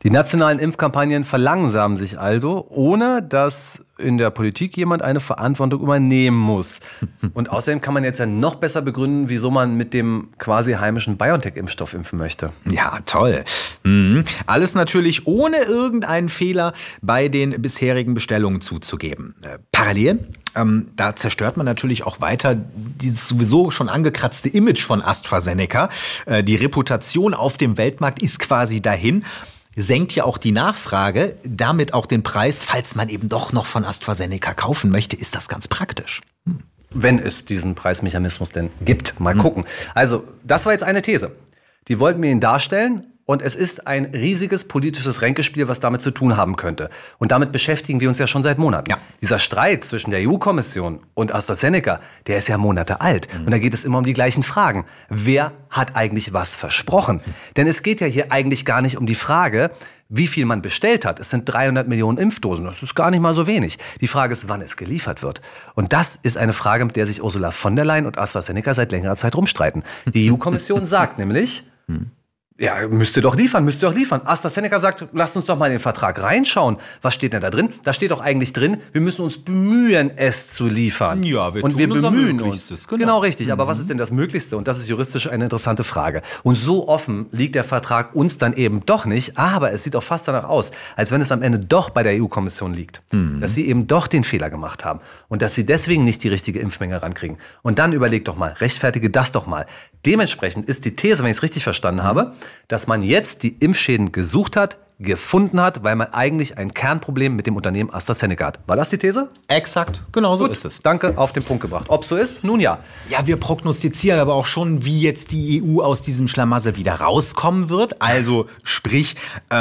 Die nationalen Impfkampagnen verlangsamen sich also, ohne dass in der Politik jemand eine Verantwortung übernehmen muss. Und außerdem kann man jetzt ja noch besser begründen, wieso man mit dem quasi heimischen BioNTech-Impfstoff impfen möchte. Ja, toll. Alles natürlich ohne irgendeinen Fehler bei den bisherigen Bestellungen zuzugeben. Parallel, da zerstört man natürlich auch weiter dieses sowieso schon angekratzte Image von AstraZeneca. Die Reputation auf dem Weltmarkt ist quasi dahin. Senkt ja auch die Nachfrage, damit auch den Preis, falls man eben doch noch von AstraZeneca kaufen möchte, ist das ganz praktisch. Wenn es diesen Preismechanismus denn gibt. Mal gucken. Also, das war jetzt eine These. Die wollten wir Ihnen darstellen. Und es ist ein riesiges politisches Ränkespiel, was damit zu tun haben könnte. Und damit beschäftigen wir uns ja schon seit Monaten. Ja. Dieser Streit zwischen der EU-Kommission und AstraZeneca, der ist ja Monate alt. Und da geht es immer um die gleichen Fragen. Wer hat eigentlich was versprochen? Denn es geht ja hier eigentlich gar nicht um die Frage, wie viel man bestellt hat. Es sind 300 Millionen Impfdosen. Das ist gar nicht mal so wenig. Die Frage ist, wann es geliefert wird. Und das ist eine Frage, mit der sich Ursula von der Leyen und AstraZeneca seit längerer Zeit rumstreiten. Die EU-Kommission sagt nämlich... Ja, müsst ihr doch liefern. AstraZeneca sagt, lasst uns doch mal in den Vertrag reinschauen. Was steht denn da drin? Da steht doch eigentlich drin, wir müssen uns bemühen, es zu liefern. Ja, wir bemühen uns. Genau richtig. Aber was ist denn das Möglichste? Und das ist juristisch eine interessante Frage. Und so offen liegt der Vertrag uns dann eben doch nicht. Aber es sieht auch fast danach aus, als wenn es am Ende doch bei der EU-Kommission liegt. Dass sie eben doch den Fehler gemacht haben. Und dass sie deswegen nicht die richtige Impfmenge rankriegen. Und dann überleg doch mal, rechtfertige das doch mal. Dementsprechend ist die These, wenn ich es richtig verstanden habe, dass man jetzt die Impfschäden gesucht hat, gefunden hat, weil man eigentlich ein Kernproblem mit dem Unternehmen AstraZeneca hat. War das die These? Exakt, genau so ist es. Danke, auf den Punkt gebracht. Ob so ist? Nun ja. Ja, wir prognostizieren aber auch schon, wie jetzt die EU aus diesem Schlamassel wieder rauskommen wird. Also sprich,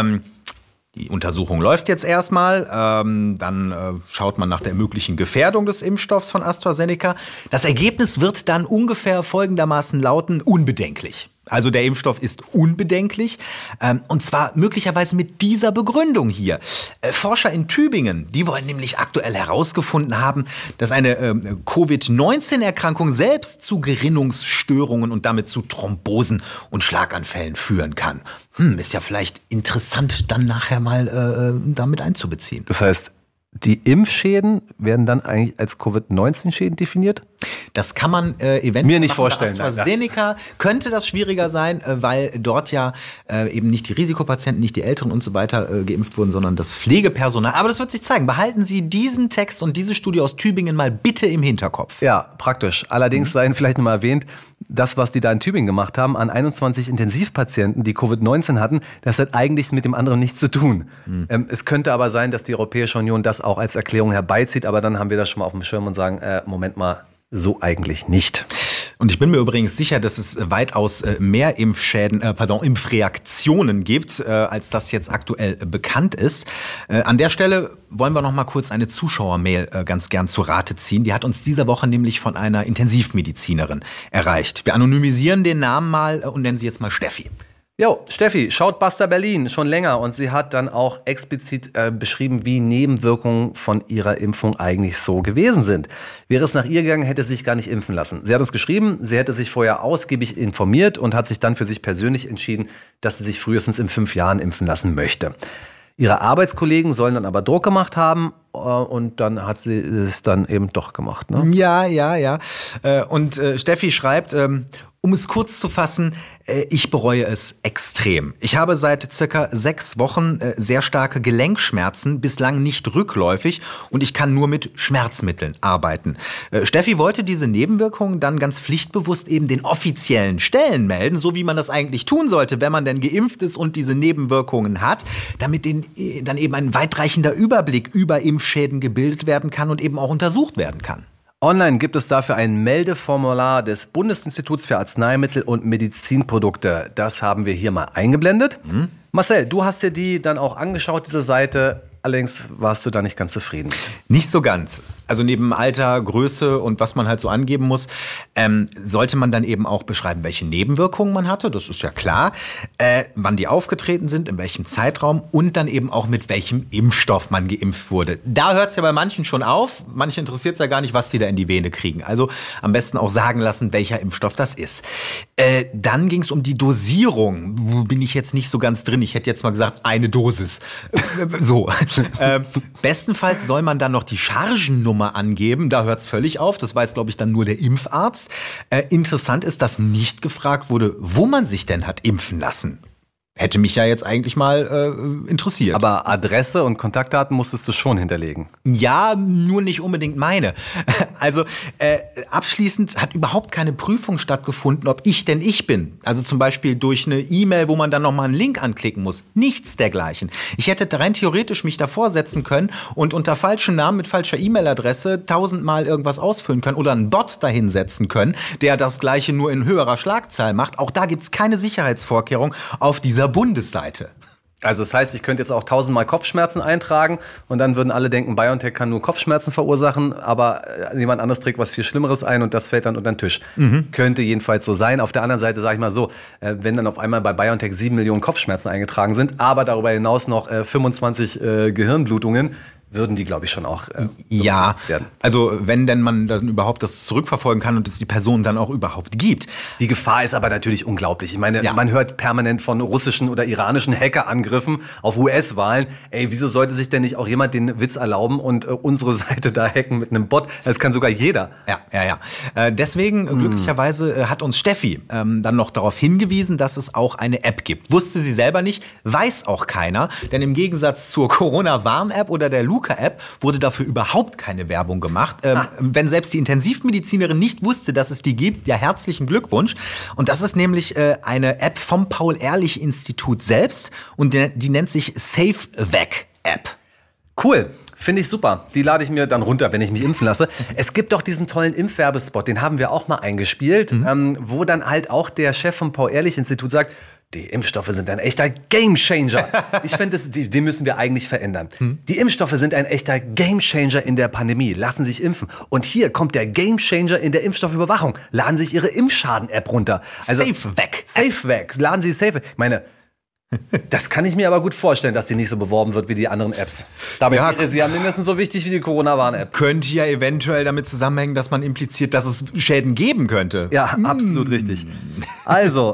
die Untersuchung läuft jetzt erstmal, dann schaut man nach der möglichen Gefährdung des Impfstoffs von AstraZeneca. Das Ergebnis wird dann ungefähr folgendermaßen lauten: unbedenklich. Also der Impfstoff ist unbedenklich, und zwar möglicherweise mit dieser Begründung hier. Forscher in Tübingen, die wollen nämlich aktuell herausgefunden haben, dass eine Covid-19-Erkrankung selbst zu Gerinnungsstörungen und damit zu Thrombosen und Schlaganfällen führen kann. Ist ja vielleicht interessant, dann nachher mal damit einzubeziehen. Das heißt, die Impfschäden werden dann eigentlich als Covid-19-Schäden definiert? Das kann man eventuell mir nicht vorstellen. Bei AstraZeneca könnte das schwieriger sein, weil dort ja eben nicht die Risikopatienten, nicht die Älteren und so weiter geimpft wurden, sondern das Pflegepersonal. Aber das wird sich zeigen. Behalten Sie diesen Text und diese Studie aus Tübingen mal bitte im Hinterkopf. Ja, praktisch. Allerdings sei vielleicht noch mal erwähnt, das, was die da in Tübingen gemacht haben, an 21 Intensivpatienten, die Covid-19 hatten, das hat eigentlich mit dem anderen nichts zu tun. Es könnte aber sein, dass die Europäische Union das auch als Erklärung herbeizieht, aber dann haben wir das schon mal auf dem Schirm und sagen, Moment mal, so eigentlich nicht. Und ich bin mir übrigens sicher, dass es weitaus mehr Impfreaktionen gibt, als das jetzt aktuell bekannt ist. An der Stelle wollen wir noch mal kurz eine Zuschauermail ganz gern zu Rate ziehen. Die hat uns diese Woche nämlich von einer Intensivmedizinerin erreicht. Wir anonymisieren den Namen mal und nennen sie jetzt mal Steffi. Jo, Steffi schaut Buster Berlin schon länger und sie hat dann auch explizit beschrieben, wie Nebenwirkungen von ihrer Impfung eigentlich so gewesen sind. Wäre es nach ihr gegangen, hätte sie sich gar nicht impfen lassen. Sie hat uns geschrieben, sie hätte sich vorher ausgiebig informiert und hat sich dann für sich persönlich entschieden, dass sie sich frühestens in 5 Jahren impfen lassen möchte. Ihre Arbeitskollegen sollen dann aber Druck gemacht haben und dann hat sie es dann eben doch gemacht. Ne? Ja. Und Steffi schreibt, um es kurz zu fassen, ich bereue es extrem. Ich habe seit circa 6 Wochen sehr starke Gelenkschmerzen, bislang nicht rückläufig und ich kann nur mit Schmerzmitteln arbeiten. Steffi wollte diese Nebenwirkungen dann ganz pflichtbewusst eben den offiziellen Stellen melden, so wie man das eigentlich tun sollte, wenn man denn geimpft ist und diese Nebenwirkungen hat, damit dann eben ein weitreichender Überblick über Impfschäden gebildet werden kann und eben auch untersucht werden kann. Online gibt es dafür ein Meldeformular des Bundesinstituts für Arzneimittel und Medizinprodukte. Das haben wir hier mal eingeblendet. Marcel, du hast dir die dann auch angeschaut, diese Seite. Allerdings warst du da nicht ganz zufrieden. Nicht so ganz. Also neben Alter, Größe und was man halt so angeben muss, sollte man dann eben auch beschreiben, welche Nebenwirkungen man hatte, das ist ja klar, wann die aufgetreten sind, in welchem Zeitraum und dann eben auch mit welchem Impfstoff man geimpft wurde. Da hört es ja bei manchen schon auf, manche interessiert es ja gar nicht, was die da in die Vene kriegen. Also am besten auch sagen lassen, welcher Impfstoff das ist. Dann ging es um die Dosierung. Wo bin ich jetzt nicht so ganz drin? Ich hätte jetzt mal gesagt, eine Dosis. So. Bestenfalls soll man dann noch die Chargennummer angeben. Da hört es völlig auf. Das weiß, glaube ich, dann nur der Impfarzt. Interessant ist, dass nicht gefragt wurde, wo man sich denn hat impfen lassen. Hätte mich ja jetzt eigentlich mal interessiert. Aber Adresse und Kontaktdaten musstest du schon hinterlegen. Ja, nur nicht unbedingt meine. Also abschließend hat überhaupt keine Prüfung stattgefunden, ob ich denn ich bin. Also zum Beispiel durch eine E-Mail, wo man dann nochmal einen Link anklicken muss. Nichts dergleichen. Ich hätte rein theoretisch mich davor setzen können und unter falschem Namen mit falscher E-Mail-Adresse 1000-mal irgendwas ausfüllen können oder einen Bot dahinsetzen können, der das Gleiche nur in höherer Schlagzahl macht. Auch da gibt es keine Sicherheitsvorkehrung auf dieser Bundesseite. Also das heißt, ich könnte jetzt auch 1000-mal Kopfschmerzen eintragen und dann würden alle denken, BioNTech kann nur Kopfschmerzen verursachen, aber jemand anderes trägt was viel Schlimmeres ein und das fällt dann unter den Tisch. Könnte jedenfalls so sein. Auf der anderen Seite sage ich mal so, wenn dann auf einmal bei BioNTech 7 Millionen Kopfschmerzen eingetragen sind, aber darüber hinaus noch 25 Gehirnblutungen, würden die, glaube ich, schon auch ja, werden. Also wenn denn man dann überhaupt das zurückverfolgen kann und es die Person dann auch überhaupt gibt. Die Gefahr ist aber natürlich unglaublich. Ich meine, man hört permanent von russischen oder iranischen Hackerangriffen auf US-Wahlen. Ey, wieso sollte sich denn nicht auch jemand den Witz erlauben und unsere Seite da hacken mit einem Bot? Das kann sogar jeder. Ja. Deswegen, glücklicherweise, hat uns Steffi dann noch darauf hingewiesen, dass es auch eine App gibt. Wusste sie selber nicht, weiß auch keiner. Denn im Gegensatz zur Corona-Warn-App oder der Luca-App wurde dafür überhaupt keine Werbung gemacht. Wenn selbst die Intensivmedizinerin nicht wusste, dass es die gibt, ja, herzlichen Glückwunsch. Und das ist nämlich eine App vom Paul-Ehrlich-Institut selbst und die nennt sich SafeVac-App. Cool. Finde ich super. Die lade ich mir dann runter, wenn ich mich impfen lasse. Es gibt doch diesen tollen Impfwerbespot, den haben wir auch mal eingespielt, wo dann halt auch der Chef vom Paul-Ehrlich-Institut sagt, die Impfstoffe sind ein echter Gamechanger. Ich finde, den müssen wir eigentlich verändern. Die Impfstoffe sind ein echter Gamechanger in der Pandemie. Lassen sich impfen. Und hier kommt der Gamechanger in der Impfstoffüberwachung. Laden sich Ihre Impfschaden-App runter. Also, SafeVac. Laden Sie SafeVac. Ich meine, das kann ich mir aber gut vorstellen, dass die nicht so beworben wird wie die anderen Apps. Dabei wäre sie ja mindestens so wichtig wie die Corona-Warn-App. Könnte ja eventuell damit zusammenhängen, dass man impliziert, dass es Schäden geben könnte. Ja, absolut richtig. Also,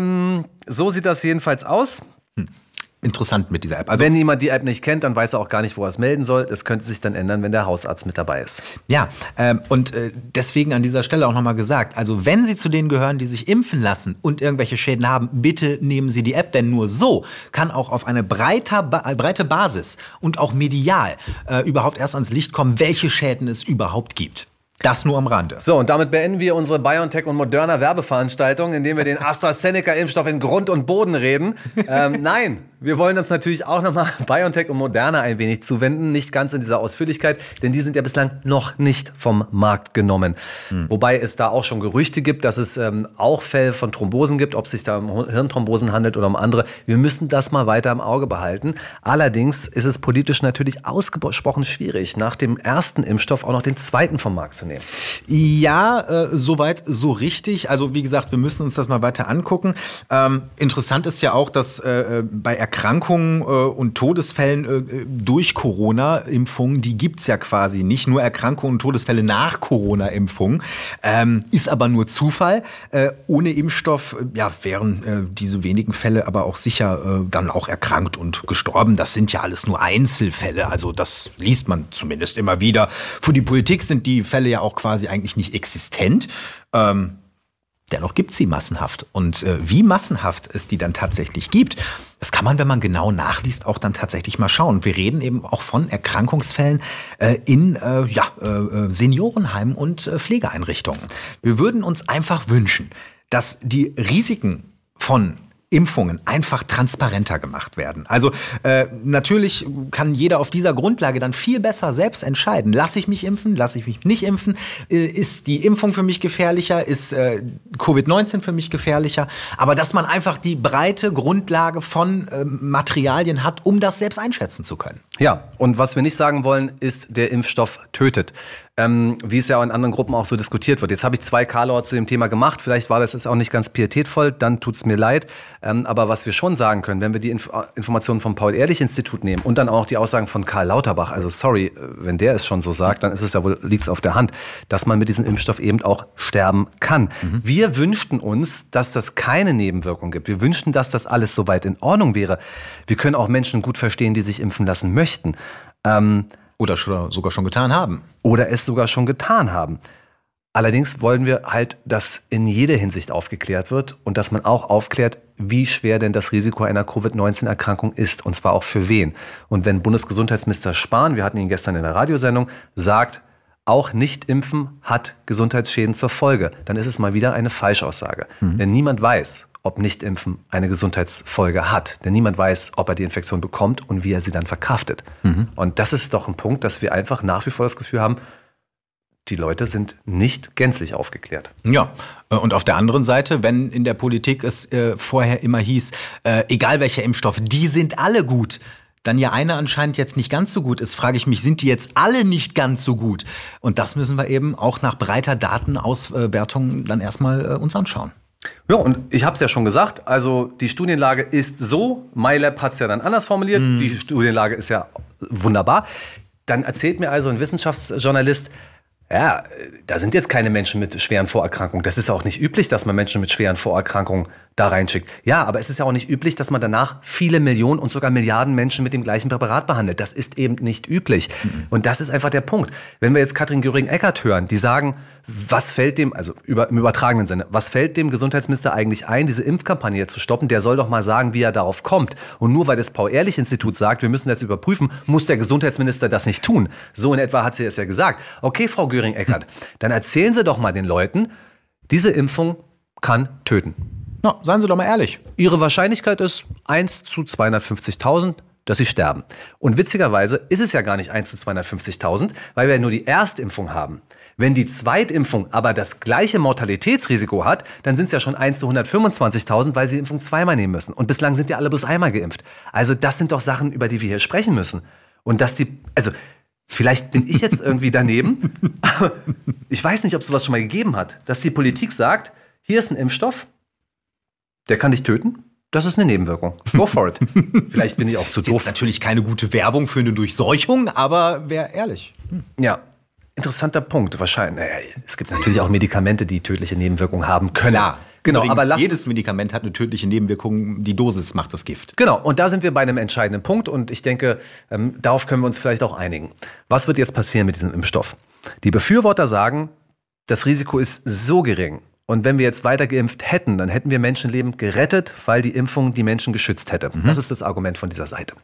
so sieht das jedenfalls aus. Interessant mit dieser App. Also, wenn jemand die App nicht kennt, dann weiß er auch gar nicht, wo er es melden soll. Das könnte sich dann ändern, wenn der Hausarzt mit dabei ist. Ja, und deswegen an dieser Stelle auch nochmal gesagt, also wenn Sie zu denen gehören, die sich impfen lassen und irgendwelche Schäden haben, bitte nehmen Sie die App, denn nur so kann auch auf eine breite Basis und auch medial überhaupt erst ans Licht kommen, welche Schäden es überhaupt gibt. Das nur am Rande. So, und damit beenden wir unsere BioNTech und Moderna Werbeveranstaltung, indem wir den AstraZeneca-Impfstoff in Grund und Boden reden. Nein, wir wollen uns natürlich auch nochmal BioNTech und Moderna ein wenig zuwenden. Nicht ganz in dieser Ausführlichkeit, denn die sind ja bislang noch nicht vom Markt genommen. Wobei es da auch schon Gerüchte gibt, dass es auch Fälle von Thrombosen gibt, ob es sich da um Hirnthrombosen handelt oder um andere. Wir müssen das mal weiter im Auge behalten. Allerdings ist es politisch natürlich ausgesprochen schwierig, nach dem ersten Impfstoff auch noch den zweiten vom Markt zu nehmen. Ja, soweit so richtig. Also wie gesagt, wir müssen uns das mal weiter angucken. Interessant ist ja auch, dass bei Erkrankungen und Todesfällen durch Corona-Impfungen, die gibt es ja quasi nicht. Nur Erkrankungen und Todesfälle nach Corona-Impfungen. Ist aber nur Zufall. Ohne Impfstoff wären diese wenigen Fälle aber auch sicher dann auch erkrankt und gestorben. Das sind ja alles nur Einzelfälle. Also das liest man zumindest immer wieder. Für die Politik sind die Fälle ja auch quasi eigentlich nicht existent. Dennoch gibt es sie massenhaft. Und wie massenhaft es die dann tatsächlich gibt, das kann man, wenn man genau nachliest, auch dann tatsächlich mal schauen. Wir reden eben auch von Erkrankungsfällen in Seniorenheimen und Pflegeeinrichtungen. Wir würden uns einfach wünschen, dass die Risiken von Impfungen einfach transparenter gemacht werden. Also natürlich kann jeder auf dieser Grundlage dann viel besser selbst entscheiden. Lasse ich mich impfen? Lasse ich mich nicht impfen? Ist die Impfung für mich gefährlicher? Ist Covid-19 für mich gefährlicher? Aber dass man einfach die breite Grundlage von Materialien hat, um das selbst einschätzen zu können. Ja, und was wir nicht sagen wollen, ist, der Impfstoff tötet. Wie es ja in anderen Gruppen auch so diskutiert wird. Jetzt habe ich 2 Karlauer zu dem Thema gemacht. Vielleicht war das auch nicht ganz pietätvoll, dann tut es mir leid. Aber was wir schon sagen können, wenn wir die Informationen vom Paul-Ehrlich-Institut nehmen und dann auch die Aussagen von Karl Lauterbach, also sorry, wenn der es schon so sagt, dann ist es ja wohl, liegt es auf der Hand, dass man mit diesem Impfstoff eben auch sterben kann. Wir wünschten uns, dass das keine Nebenwirkung gibt. Wir wünschten, dass das alles soweit in Ordnung wäre. Wir können auch Menschen gut verstehen, die sich impfen lassen möchten. Oder sogar schon getan haben. Oder es sogar schon getan haben. Allerdings wollen wir halt, dass in jeder Hinsicht aufgeklärt wird und dass man auch aufklärt, wie schwer denn das Risiko einer Covid-19-Erkrankung ist, und zwar auch für wen. Und wenn Bundesgesundheitsminister Spahn, wir hatten ihn gestern in der Radiosendung, sagt, auch nicht impfen hat Gesundheitsschäden zur Folge, dann ist es mal wieder eine Falschaussage. Denn niemand weiß, ob Nicht-Impfen eine Gesundheitsfolge hat. Denn niemand weiß, ob er die Infektion bekommt und wie er sie dann verkraftet. Und das ist doch ein Punkt, dass wir einfach nach wie vor das Gefühl haben, die Leute sind nicht gänzlich aufgeklärt. Ja, und auf der anderen Seite, wenn in der Politik es vorher immer hieß, egal welcher Impfstoff, die sind alle gut, dann ja einer anscheinend jetzt nicht ganz so gut ist, frage ich mich, sind die jetzt alle nicht ganz so gut? Und das müssen wir eben auch nach breiter Datenauswertung dann erstmal uns anschauen. Ja, und ich habe es ja schon gesagt, also die Studienlage ist so, MyLab hat es ja dann anders formuliert, die Studienlage ist ja wunderbar. Dann erzählt mir also ein Wissenschaftsjournalist, ja, da sind jetzt keine Menschen mit schweren Vorerkrankungen. Das ist auch nicht üblich, dass man Menschen mit schweren Vorerkrankungen da reinschickt. Ja, aber es ist ja auch nicht üblich, dass man danach viele Millionen und sogar Milliarden Menschen mit dem gleichen Präparat behandelt. Das ist eben nicht üblich. Und das ist einfach der Punkt. Wenn wir jetzt Katrin Göring-Eckardt hören, die sagen, was fällt dem, also im übertragenen Sinne, was fällt dem Gesundheitsminister eigentlich ein, diese Impfkampagne zu stoppen? Der soll doch mal sagen, wie er darauf kommt. Und nur weil das Paul-Ehrlich-Institut sagt, wir müssen das überprüfen, muss der Gesundheitsminister das nicht tun. So in etwa hat sie es ja gesagt. Okay, Frau Göring-Eckardt, dann erzählen Sie doch mal den Leuten, diese Impfung kann töten. Na, seien Sie doch mal ehrlich. Ihre Wahrscheinlichkeit ist 1 zu 250.000, dass Sie sterben. Und witzigerweise ist es ja gar nicht 1 zu 250.000, weil wir ja nur die Erstimpfung haben. Wenn die Zweitimpfung aber das gleiche Mortalitätsrisiko hat, dann sind es ja schon 1 zu 125.000, weil Sie die Impfung zweimal nehmen müssen. Und bislang sind ja alle bloß einmal geimpft. Also das sind doch Sachen, über die wir hier sprechen müssen. Und dass vielleicht bin ich jetzt irgendwie daneben, aber ich weiß nicht, ob es sowas schon mal gegeben hat, dass die Politik sagt, hier ist ein Impfstoff, der kann dich töten. Das ist eine Nebenwirkung. Go for it. Vielleicht bin ich auch zu doof. Das ist natürlich keine gute Werbung für eine Durchseuchung, aber wäre ehrlich. Ja, interessanter Punkt. Wahrscheinlich. Naja, es gibt natürlich auch Medikamente, die tödliche Nebenwirkungen haben können. Klar. Genau, Übrigens, aber jedes Medikament hat eine tödliche Nebenwirkung. Die Dosis macht das Gift. Genau, und da sind wir bei einem entscheidenden Punkt. Und ich denke, darauf können wir uns vielleicht auch einigen. Was wird jetzt passieren mit diesem Impfstoff? Die Befürworter sagen, das Risiko ist so gering. Und wenn wir jetzt weiter geimpft hätten, dann hätten wir Menschenleben gerettet, weil die Impfung die Menschen geschützt hätte. Das ist das Argument von dieser Seite.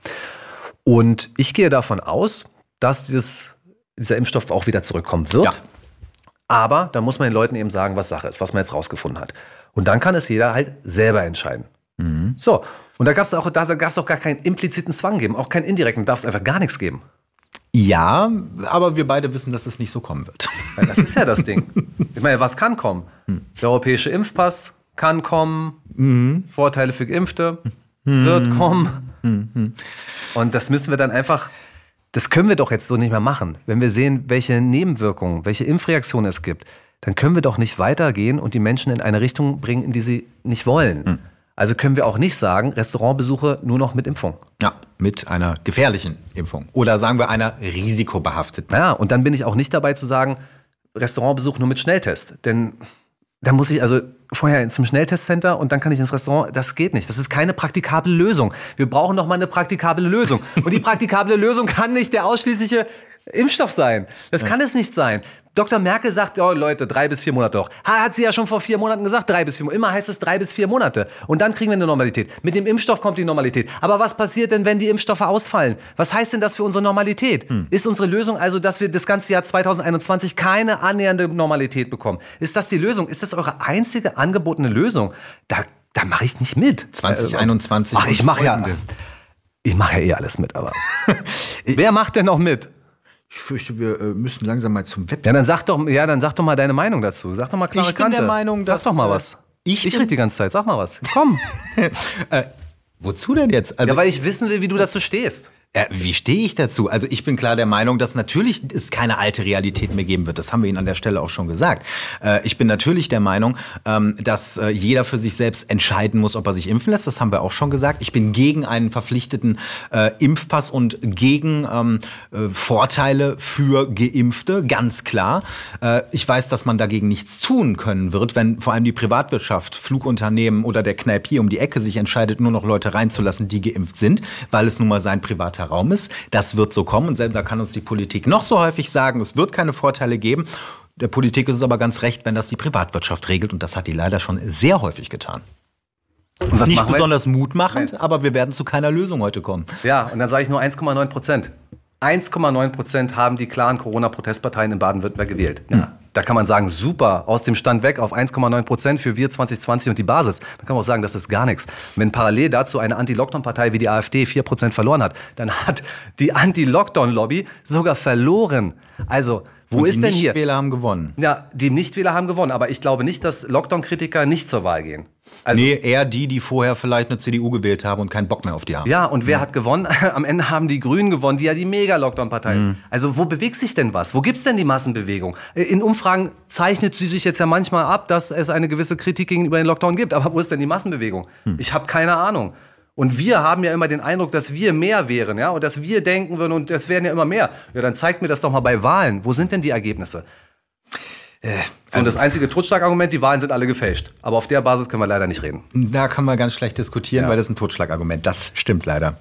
Und ich gehe davon aus, dass dieser Impfstoff auch wieder zurückkommen wird. Ja. Aber da muss man den Leuten eben sagen, was Sache ist, was man jetzt rausgefunden hat. Und dann kann es jeder halt selber entscheiden. So, und da gab es auch gar keinen impliziten Zwang geben, auch keinen indirekten, darf es einfach gar nichts geben. Ja, aber wir beide wissen, dass es nicht so kommen wird. Ja, das ist ja das Ding. Ich meine, was kann kommen? Der europäische Impfpass kann kommen, Vorteile für Geimpfte wird kommen. Und das müssen wir dann einfach, das können wir doch jetzt so nicht mehr machen. Wenn wir sehen, welche Nebenwirkungen, welche Impfreaktionen es gibt, dann können wir doch nicht weitergehen und die Menschen in eine Richtung bringen, in die sie nicht wollen. Also können wir auch nicht sagen, Restaurantbesuche nur noch mit Impfung. Ja, mit einer gefährlichen Impfung. Oder sagen wir einer risikobehafteten. Ja, und dann bin ich auch nicht dabei zu sagen, Restaurantbesuch nur mit Schnelltest. Denn da muss ich also vorher zum Schnelltestcenter und dann kann ich ins Restaurant. Das geht nicht. Das ist keine praktikable Lösung. Wir brauchen noch mal eine praktikable Lösung. Und die praktikable Lösung kann nicht der ausschließliche Impfstoff sein. Das kann es nicht sein. Dr. Merkel sagt, oh Leute, 3 bis 4 Monate doch. Hat sie ja schon vor 4 Monaten gesagt, 3 bis 4 Monate. Immer heißt es 3 bis 4 Monate. Und dann kriegen wir eine Normalität. Mit dem Impfstoff kommt die Normalität. Aber was passiert denn, wenn die Impfstoffe ausfallen? Was heißt denn das für unsere Normalität? Ist unsere Lösung also, dass wir das ganze Jahr 2021 keine annähernde Normalität bekommen? Ist das die Lösung? Ist das eure einzige angebotene Lösung? Da da mache ich nicht mit. 2021. Ach, ich mache ja eh alles mit, aber wer macht denn noch mit? Ich fürchte, wir müssen langsam mal zum Wettbewerb. Dann sag doch mal deine Meinung dazu. Sag doch mal klare Kante. Ich bin der Meinung, dass... Sag doch mal was. Ich rede die ganze Zeit. Sag mal was. Komm. Wozu denn jetzt? Also, weil ich wissen will, wie du dazu stehst. Wie stehe ich dazu? Also ich bin klar der Meinung, dass natürlich es keine alte Realität mehr geben wird. Das haben wir Ihnen an der Stelle auch schon gesagt. Ich bin natürlich der Meinung, dass jeder für sich selbst entscheiden muss, ob er sich impfen lässt. Das haben wir auch schon gesagt. Ich bin gegen einen verpflichteten Impfpass und gegen Vorteile für Geimpfte, ganz klar. Ich weiß, dass man dagegen nichts tun können wird, wenn vor allem die Privatwirtschaft, Flugunternehmen oder der Kneipier um die Ecke sich entscheidet, nur noch Leute reinzulassen, die geimpft sind, weil es nun mal sein privater Raum ist. Das wird so kommen und da kann uns die Politik noch so häufig sagen, es wird keine Vorteile geben. Der Politik ist es aber ganz recht, wenn das die Privatwirtschaft regelt und das hat die leider schon sehr häufig getan. Und das ist nicht besonders mutmachend, aber wir werden zu keiner Lösung heute kommen. Ja, und dann sage ich nur 1,9%. 1,9% haben die klaren Corona-Protestparteien in Baden-Württemberg gewählt. Ja. Da kann man sagen, super, aus dem Stand weg auf 1,9% für wir 2020 und die Basis. Man kann auch sagen, das ist gar nichts. Wenn parallel dazu eine Anti-Lockdown-Partei wie die AfD 4% verloren hat, dann hat die Anti-Lockdown-Lobby sogar verloren. Also, wo ist denn hier? Die Nichtwähler haben gewonnen. Ja, die Nichtwähler haben gewonnen, aber ich glaube nicht, dass Lockdown-Kritiker nicht zur Wahl gehen. Also, nee, eher die vorher vielleicht eine CDU gewählt haben und keinen Bock mehr auf die haben. Ja, und wer hat gewonnen? Am Ende haben die Grünen gewonnen, die ja die Mega-Lockdown-Partei ist. Also wo bewegt sich denn was? Wo gibt's denn die Massenbewegung? In Umfragen zeichnet sie sich jetzt ja manchmal ab, dass es eine gewisse Kritik gegenüber den Lockdown gibt. Aber wo ist denn die Massenbewegung? Ich habe keine Ahnung. Und wir haben ja immer den Eindruck, dass wir mehr wären, ja, und dass wir denken würden, und das werden ja immer mehr. Ja, dann zeigt mir das doch mal bei Wahlen. Wo sind denn die Ergebnisse? Und das einzige Totschlagargument, die Wahlen sind alle gefälscht. Aber auf der Basis können wir leider nicht reden. Da kann man ganz schlecht diskutieren, weil das ist ein Totschlagargument. Das stimmt leider.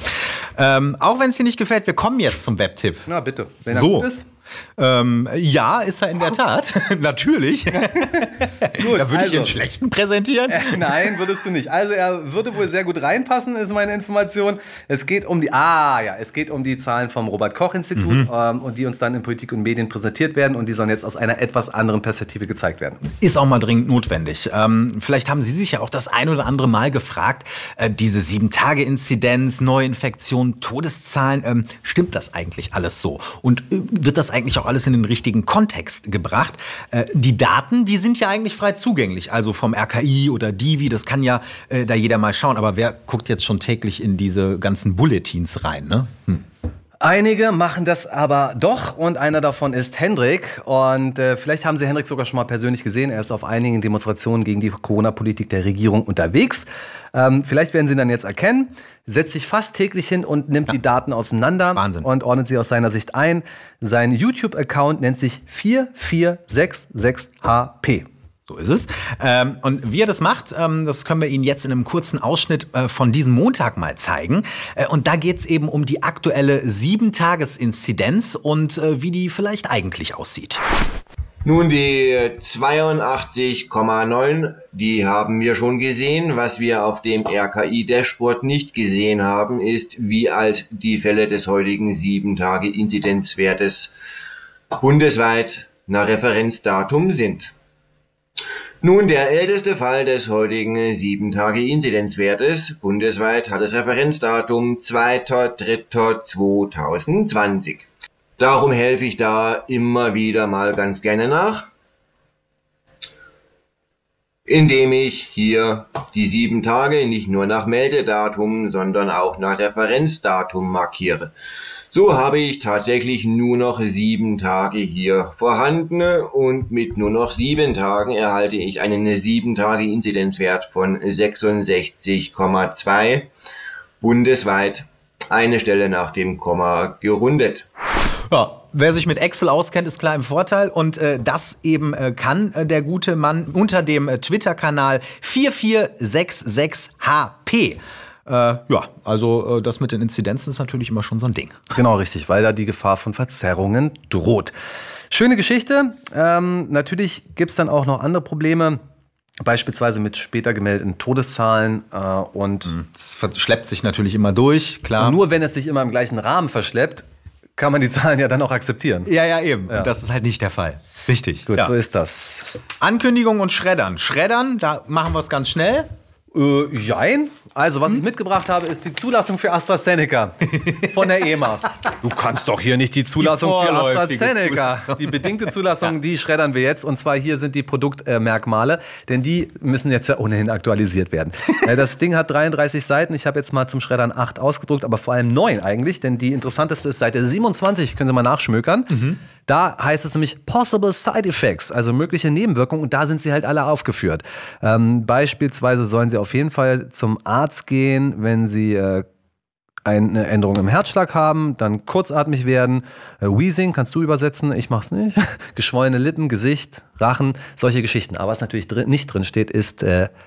Auch wenn es dir nicht gefällt, wir kommen jetzt zum Webtipp. Na bitte, wenn er gut ist. Ja, ist er in der Tat. Natürlich. Gut, da würde ich den schlechten präsentieren. Nein, würdest du nicht. Also er würde wohl sehr gut reinpassen, ist meine Information. Es geht um die Zahlen vom Robert-Koch-Institut und die uns dann in Politik und Medien präsentiert werden und die sollen jetzt aus einer etwas anderen Perspektive gezeigt werden. Ist auch mal dringend notwendig. Vielleicht haben Sie sich ja auch das ein oder andere Mal gefragt, diese 7-Tage-Inzidenz, Neuinfektionen, Todeszahlen, stimmt das eigentlich alles so? Und wird das eigentlich auch alles in den richtigen Kontext gebracht? Die Daten, die sind ja eigentlich frei zugänglich, also vom RKI oder Divi, das kann ja da jeder mal schauen, aber wer guckt jetzt schon täglich in diese ganzen Bulletins rein, ne? Einige machen das aber doch und einer davon ist Hendrik und vielleicht haben Sie Hendrik sogar schon mal persönlich gesehen. Er ist auf einigen Demonstrationen gegen die Corona-Politik der Regierung unterwegs. Vielleicht werden Sie ihn dann jetzt erkennen, setzt sich fast täglich hin und nimmt die Daten auseinander. Wahnsinn. Und ordnet sie aus seiner Sicht ein. Sein YouTube-Account nennt sich 4466HP. So ist es. Und wie er das macht, das können wir Ihnen jetzt in einem kurzen Ausschnitt von diesem Montag mal zeigen. Und da geht es eben um die aktuelle 7-Tages-Inzidenz und wie die vielleicht eigentlich aussieht. Nun, die 82,9, die haben wir schon gesehen. Was wir auf dem RKI-Dashboard nicht gesehen haben, ist, wie alt die Fälle des heutigen 7-Tage-Inzidenzwertes bundesweit nach Referenzdatum sind. Nun, der älteste Fall des heutigen 7-Tage-Inzidenzwertes bundesweit hat das Referenzdatum 2.3.2020. Darum helfe ich da immer wieder mal ganz gerne nach, indem ich hier die 7 Tage nicht nur nach Meldedatum, sondern auch nach Referenzdatum markiere. So habe ich tatsächlich nur noch 7 Tage hier vorhanden und mit nur noch 7 Tagen erhalte ich einen 7-Tage-Inzidenzwert von 66,2 bundesweit, eine Stelle nach dem Komma gerundet. Ja, wer sich mit Excel auskennt, ist klar im Vorteil. Und das eben kann der gute Mann unter dem Twitter-Kanal 4466HP. Also das mit den Inzidenzen ist natürlich immer schon so ein Ding. Genau, richtig, weil da die Gefahr von Verzerrungen droht. Schöne Geschichte. Natürlich gibt es dann auch noch andere Probleme. Beispielsweise mit später gemeldeten Todeszahlen es verschleppt sich natürlich immer durch, klar. Und nur wenn es sich immer im gleichen Rahmen verschleppt, kann man die Zahlen ja dann auch akzeptieren. Ja, eben. Ja. Und das ist halt nicht der Fall. Richtig. Gut, so ist das. Ankündigung und Schreddern. Schreddern, da machen wir es ganz schnell. Jein. Also, was ich mitgebracht habe, ist die Zulassung für AstraZeneca von der EMA. Du kannst doch hier nicht die Zulassung für AstraZeneca. Die bedingte Zulassung, die schreddern wir jetzt. Und zwar hier sind die Produktmerkmale, denn die müssen jetzt ja ohnehin aktualisiert werden. Das Ding hat 33 Seiten. Ich habe jetzt mal zum Schreddern 8 ausgedruckt, aber vor allem 9 eigentlich, denn die interessanteste ist Seite 27. Können Sie mal nachschmökern. Da heißt es nämlich Possible Side Effects, also mögliche Nebenwirkungen. Und da sind sie halt alle aufgeführt. Beispielsweise sollen sie auf jeden Fall zum Arzt gehen, wenn sie eine Änderung im Herzschlag haben, dann kurzatmig werden, Wheezing, kannst du übersetzen, ich mach's nicht, geschwollene Lippen, Gesicht, Rachen, solche Geschichten. Aber was natürlich nicht drin steht, ist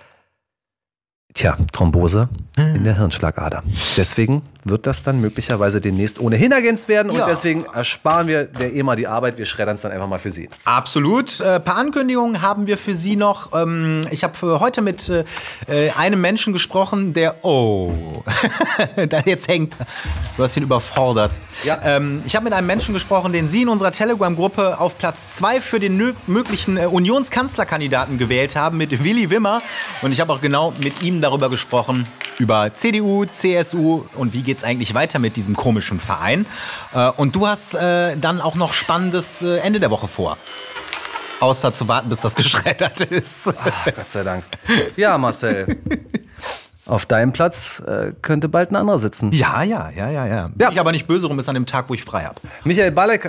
Thrombose in der Hirnschlagader. Deswegen wird das dann möglicherweise demnächst ohnehin ergänzt werden und deswegen ersparen wir der EMA die Arbeit. Wir schreddern es dann einfach mal für Sie. Absolut. Ein paar Ankündigungen haben wir für Sie noch. Ich habe heute mit einem Menschen gesprochen, der, da jetzt hängt, du hast ihn überfordert. Ja. Ich habe mit einem Menschen gesprochen, den Sie in unserer Telegram-Gruppe auf Platz 2 für den möglichen Unionskanzlerkandidaten gewählt haben, mit Willi Wimmer. Und ich habe auch genau mit ihm darüber gesprochen, über CDU, CSU und wie geht's eigentlich weiter mit diesem komischen Verein. Und du hast dann auch noch spannendes Ende der Woche vor. Außer zu warten, bis das geschreddert ist. Gott sei Dank. Ja, Marcel. Auf deinem Platz könnte bald ein anderer sitzen. Ja. Ich aber nicht böse rum, ist an dem Tag, wo ich frei habe. Michael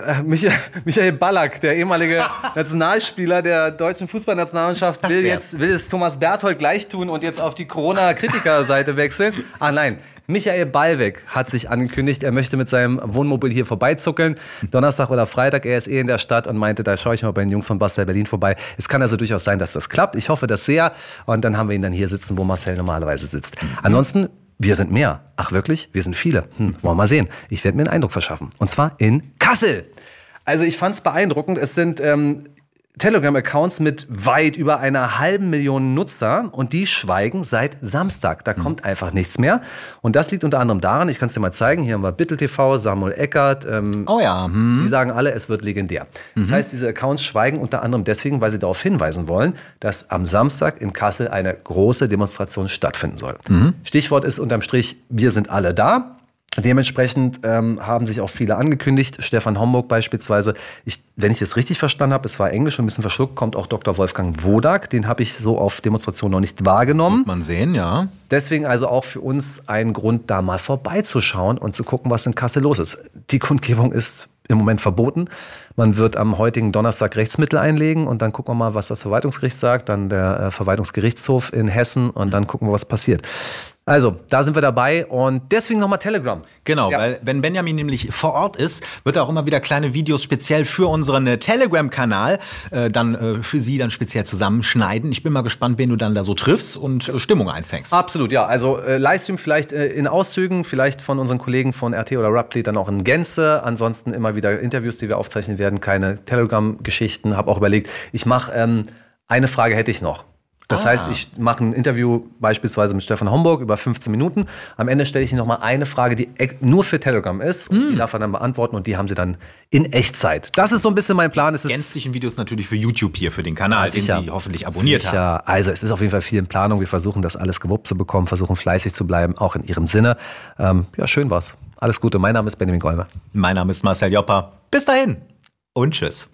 Ballack, der ehemalige Nationalspieler der deutschen Fußballnationalmannschaft, will es Thomas Berthold gleich tun und jetzt auf die Corona-Kritiker-Seite wechseln. Nein. Michael Ballweg hat sich angekündigt, er möchte mit seinem Wohnmobil hier vorbeizuckeln. Donnerstag oder Freitag, er ist in der Stadt und meinte, da schaue ich mal bei den Jungs von Bastel Berlin vorbei. Es kann also durchaus sein, dass das klappt. Ich hoffe das sehr. Und dann haben wir ihn dann hier sitzen, wo Marcel normalerweise sitzt. Ansonsten, wir sind mehr. Ach wirklich? Wir sind viele. Wollen wir mal sehen. Ich werde mir einen Eindruck verschaffen. Und zwar in Kassel. Also ich fand es beeindruckend. Es sind Telegram-Accounts mit weit über 500.000 Nutzer und die schweigen seit Samstag. Da kommt einfach nichts mehr. Und das liegt unter anderem daran, ich kann es dir mal zeigen, hier haben wir Bittel TV, Samuel Eckert. Die sagen alle, es wird legendär. Das heißt, diese Accounts schweigen unter anderem deswegen, weil sie darauf hinweisen wollen, dass am Samstag in Kassel eine große Demonstration stattfinden soll. Stichwort ist unterm Strich, wir sind alle da. Dementsprechend haben sich auch viele angekündigt. Stefan Homburg beispielsweise. Wenn ich das richtig verstanden habe, es war Englisch und ein bisschen verschluckt, kommt auch Dr. Wolfgang Wodak. Den habe ich so auf Demonstrationen noch nicht wahrgenommen. Wird man sehen, ja. Deswegen also auch für uns ein Grund, da mal vorbeizuschauen und zu gucken, was in Kassel los ist. Die Kundgebung ist im Moment verboten. Man wird am heutigen Donnerstag Rechtsmittel einlegen und dann gucken wir mal, was das Verwaltungsgericht sagt, dann der Verwaltungsgerichtshof in Hessen und dann gucken wir, was passiert. Also, da sind wir dabei und deswegen nochmal Telegram. Genau, weil wenn Benjamin nämlich vor Ort ist, wird er auch immer wieder kleine Videos speziell für unseren Telegram-Kanal für Sie dann speziell zusammenschneiden. Ich bin mal gespannt, wen du dann da so triffst und Stimmung einfängst. Absolut, ja. Also Livestream vielleicht in Auszügen, vielleicht von unseren Kollegen von RT oder Rapplay dann auch in Gänze. Ansonsten immer wieder Interviews, die wir aufzeichnen werden, keine Telegram-Geschichten. Habe auch überlegt, ich mache eine Frage hätte ich noch. Das heißt, ich mache ein Interview beispielsweise mit Stefan Homburg über 15 Minuten. Am Ende stelle ich Ihnen noch mal eine Frage, die nur für Telegram ist. Und die darf er dann beantworten und die haben Sie dann in Echtzeit. Das ist so ein bisschen mein Plan. Die gänzlichen Videos natürlich für YouTube hier, für den Kanal, den Sie hoffentlich abonniert haben. Also es ist auf jeden Fall viel in Planung. Wir versuchen das alles gewuppt zu bekommen, versuchen fleißig zu bleiben, auch in Ihrem Sinne. Schön war's. Alles Gute. Mein Name ist Benjamin Golmer. Mein Name ist Marcel Joppa. Bis dahin und tschüss.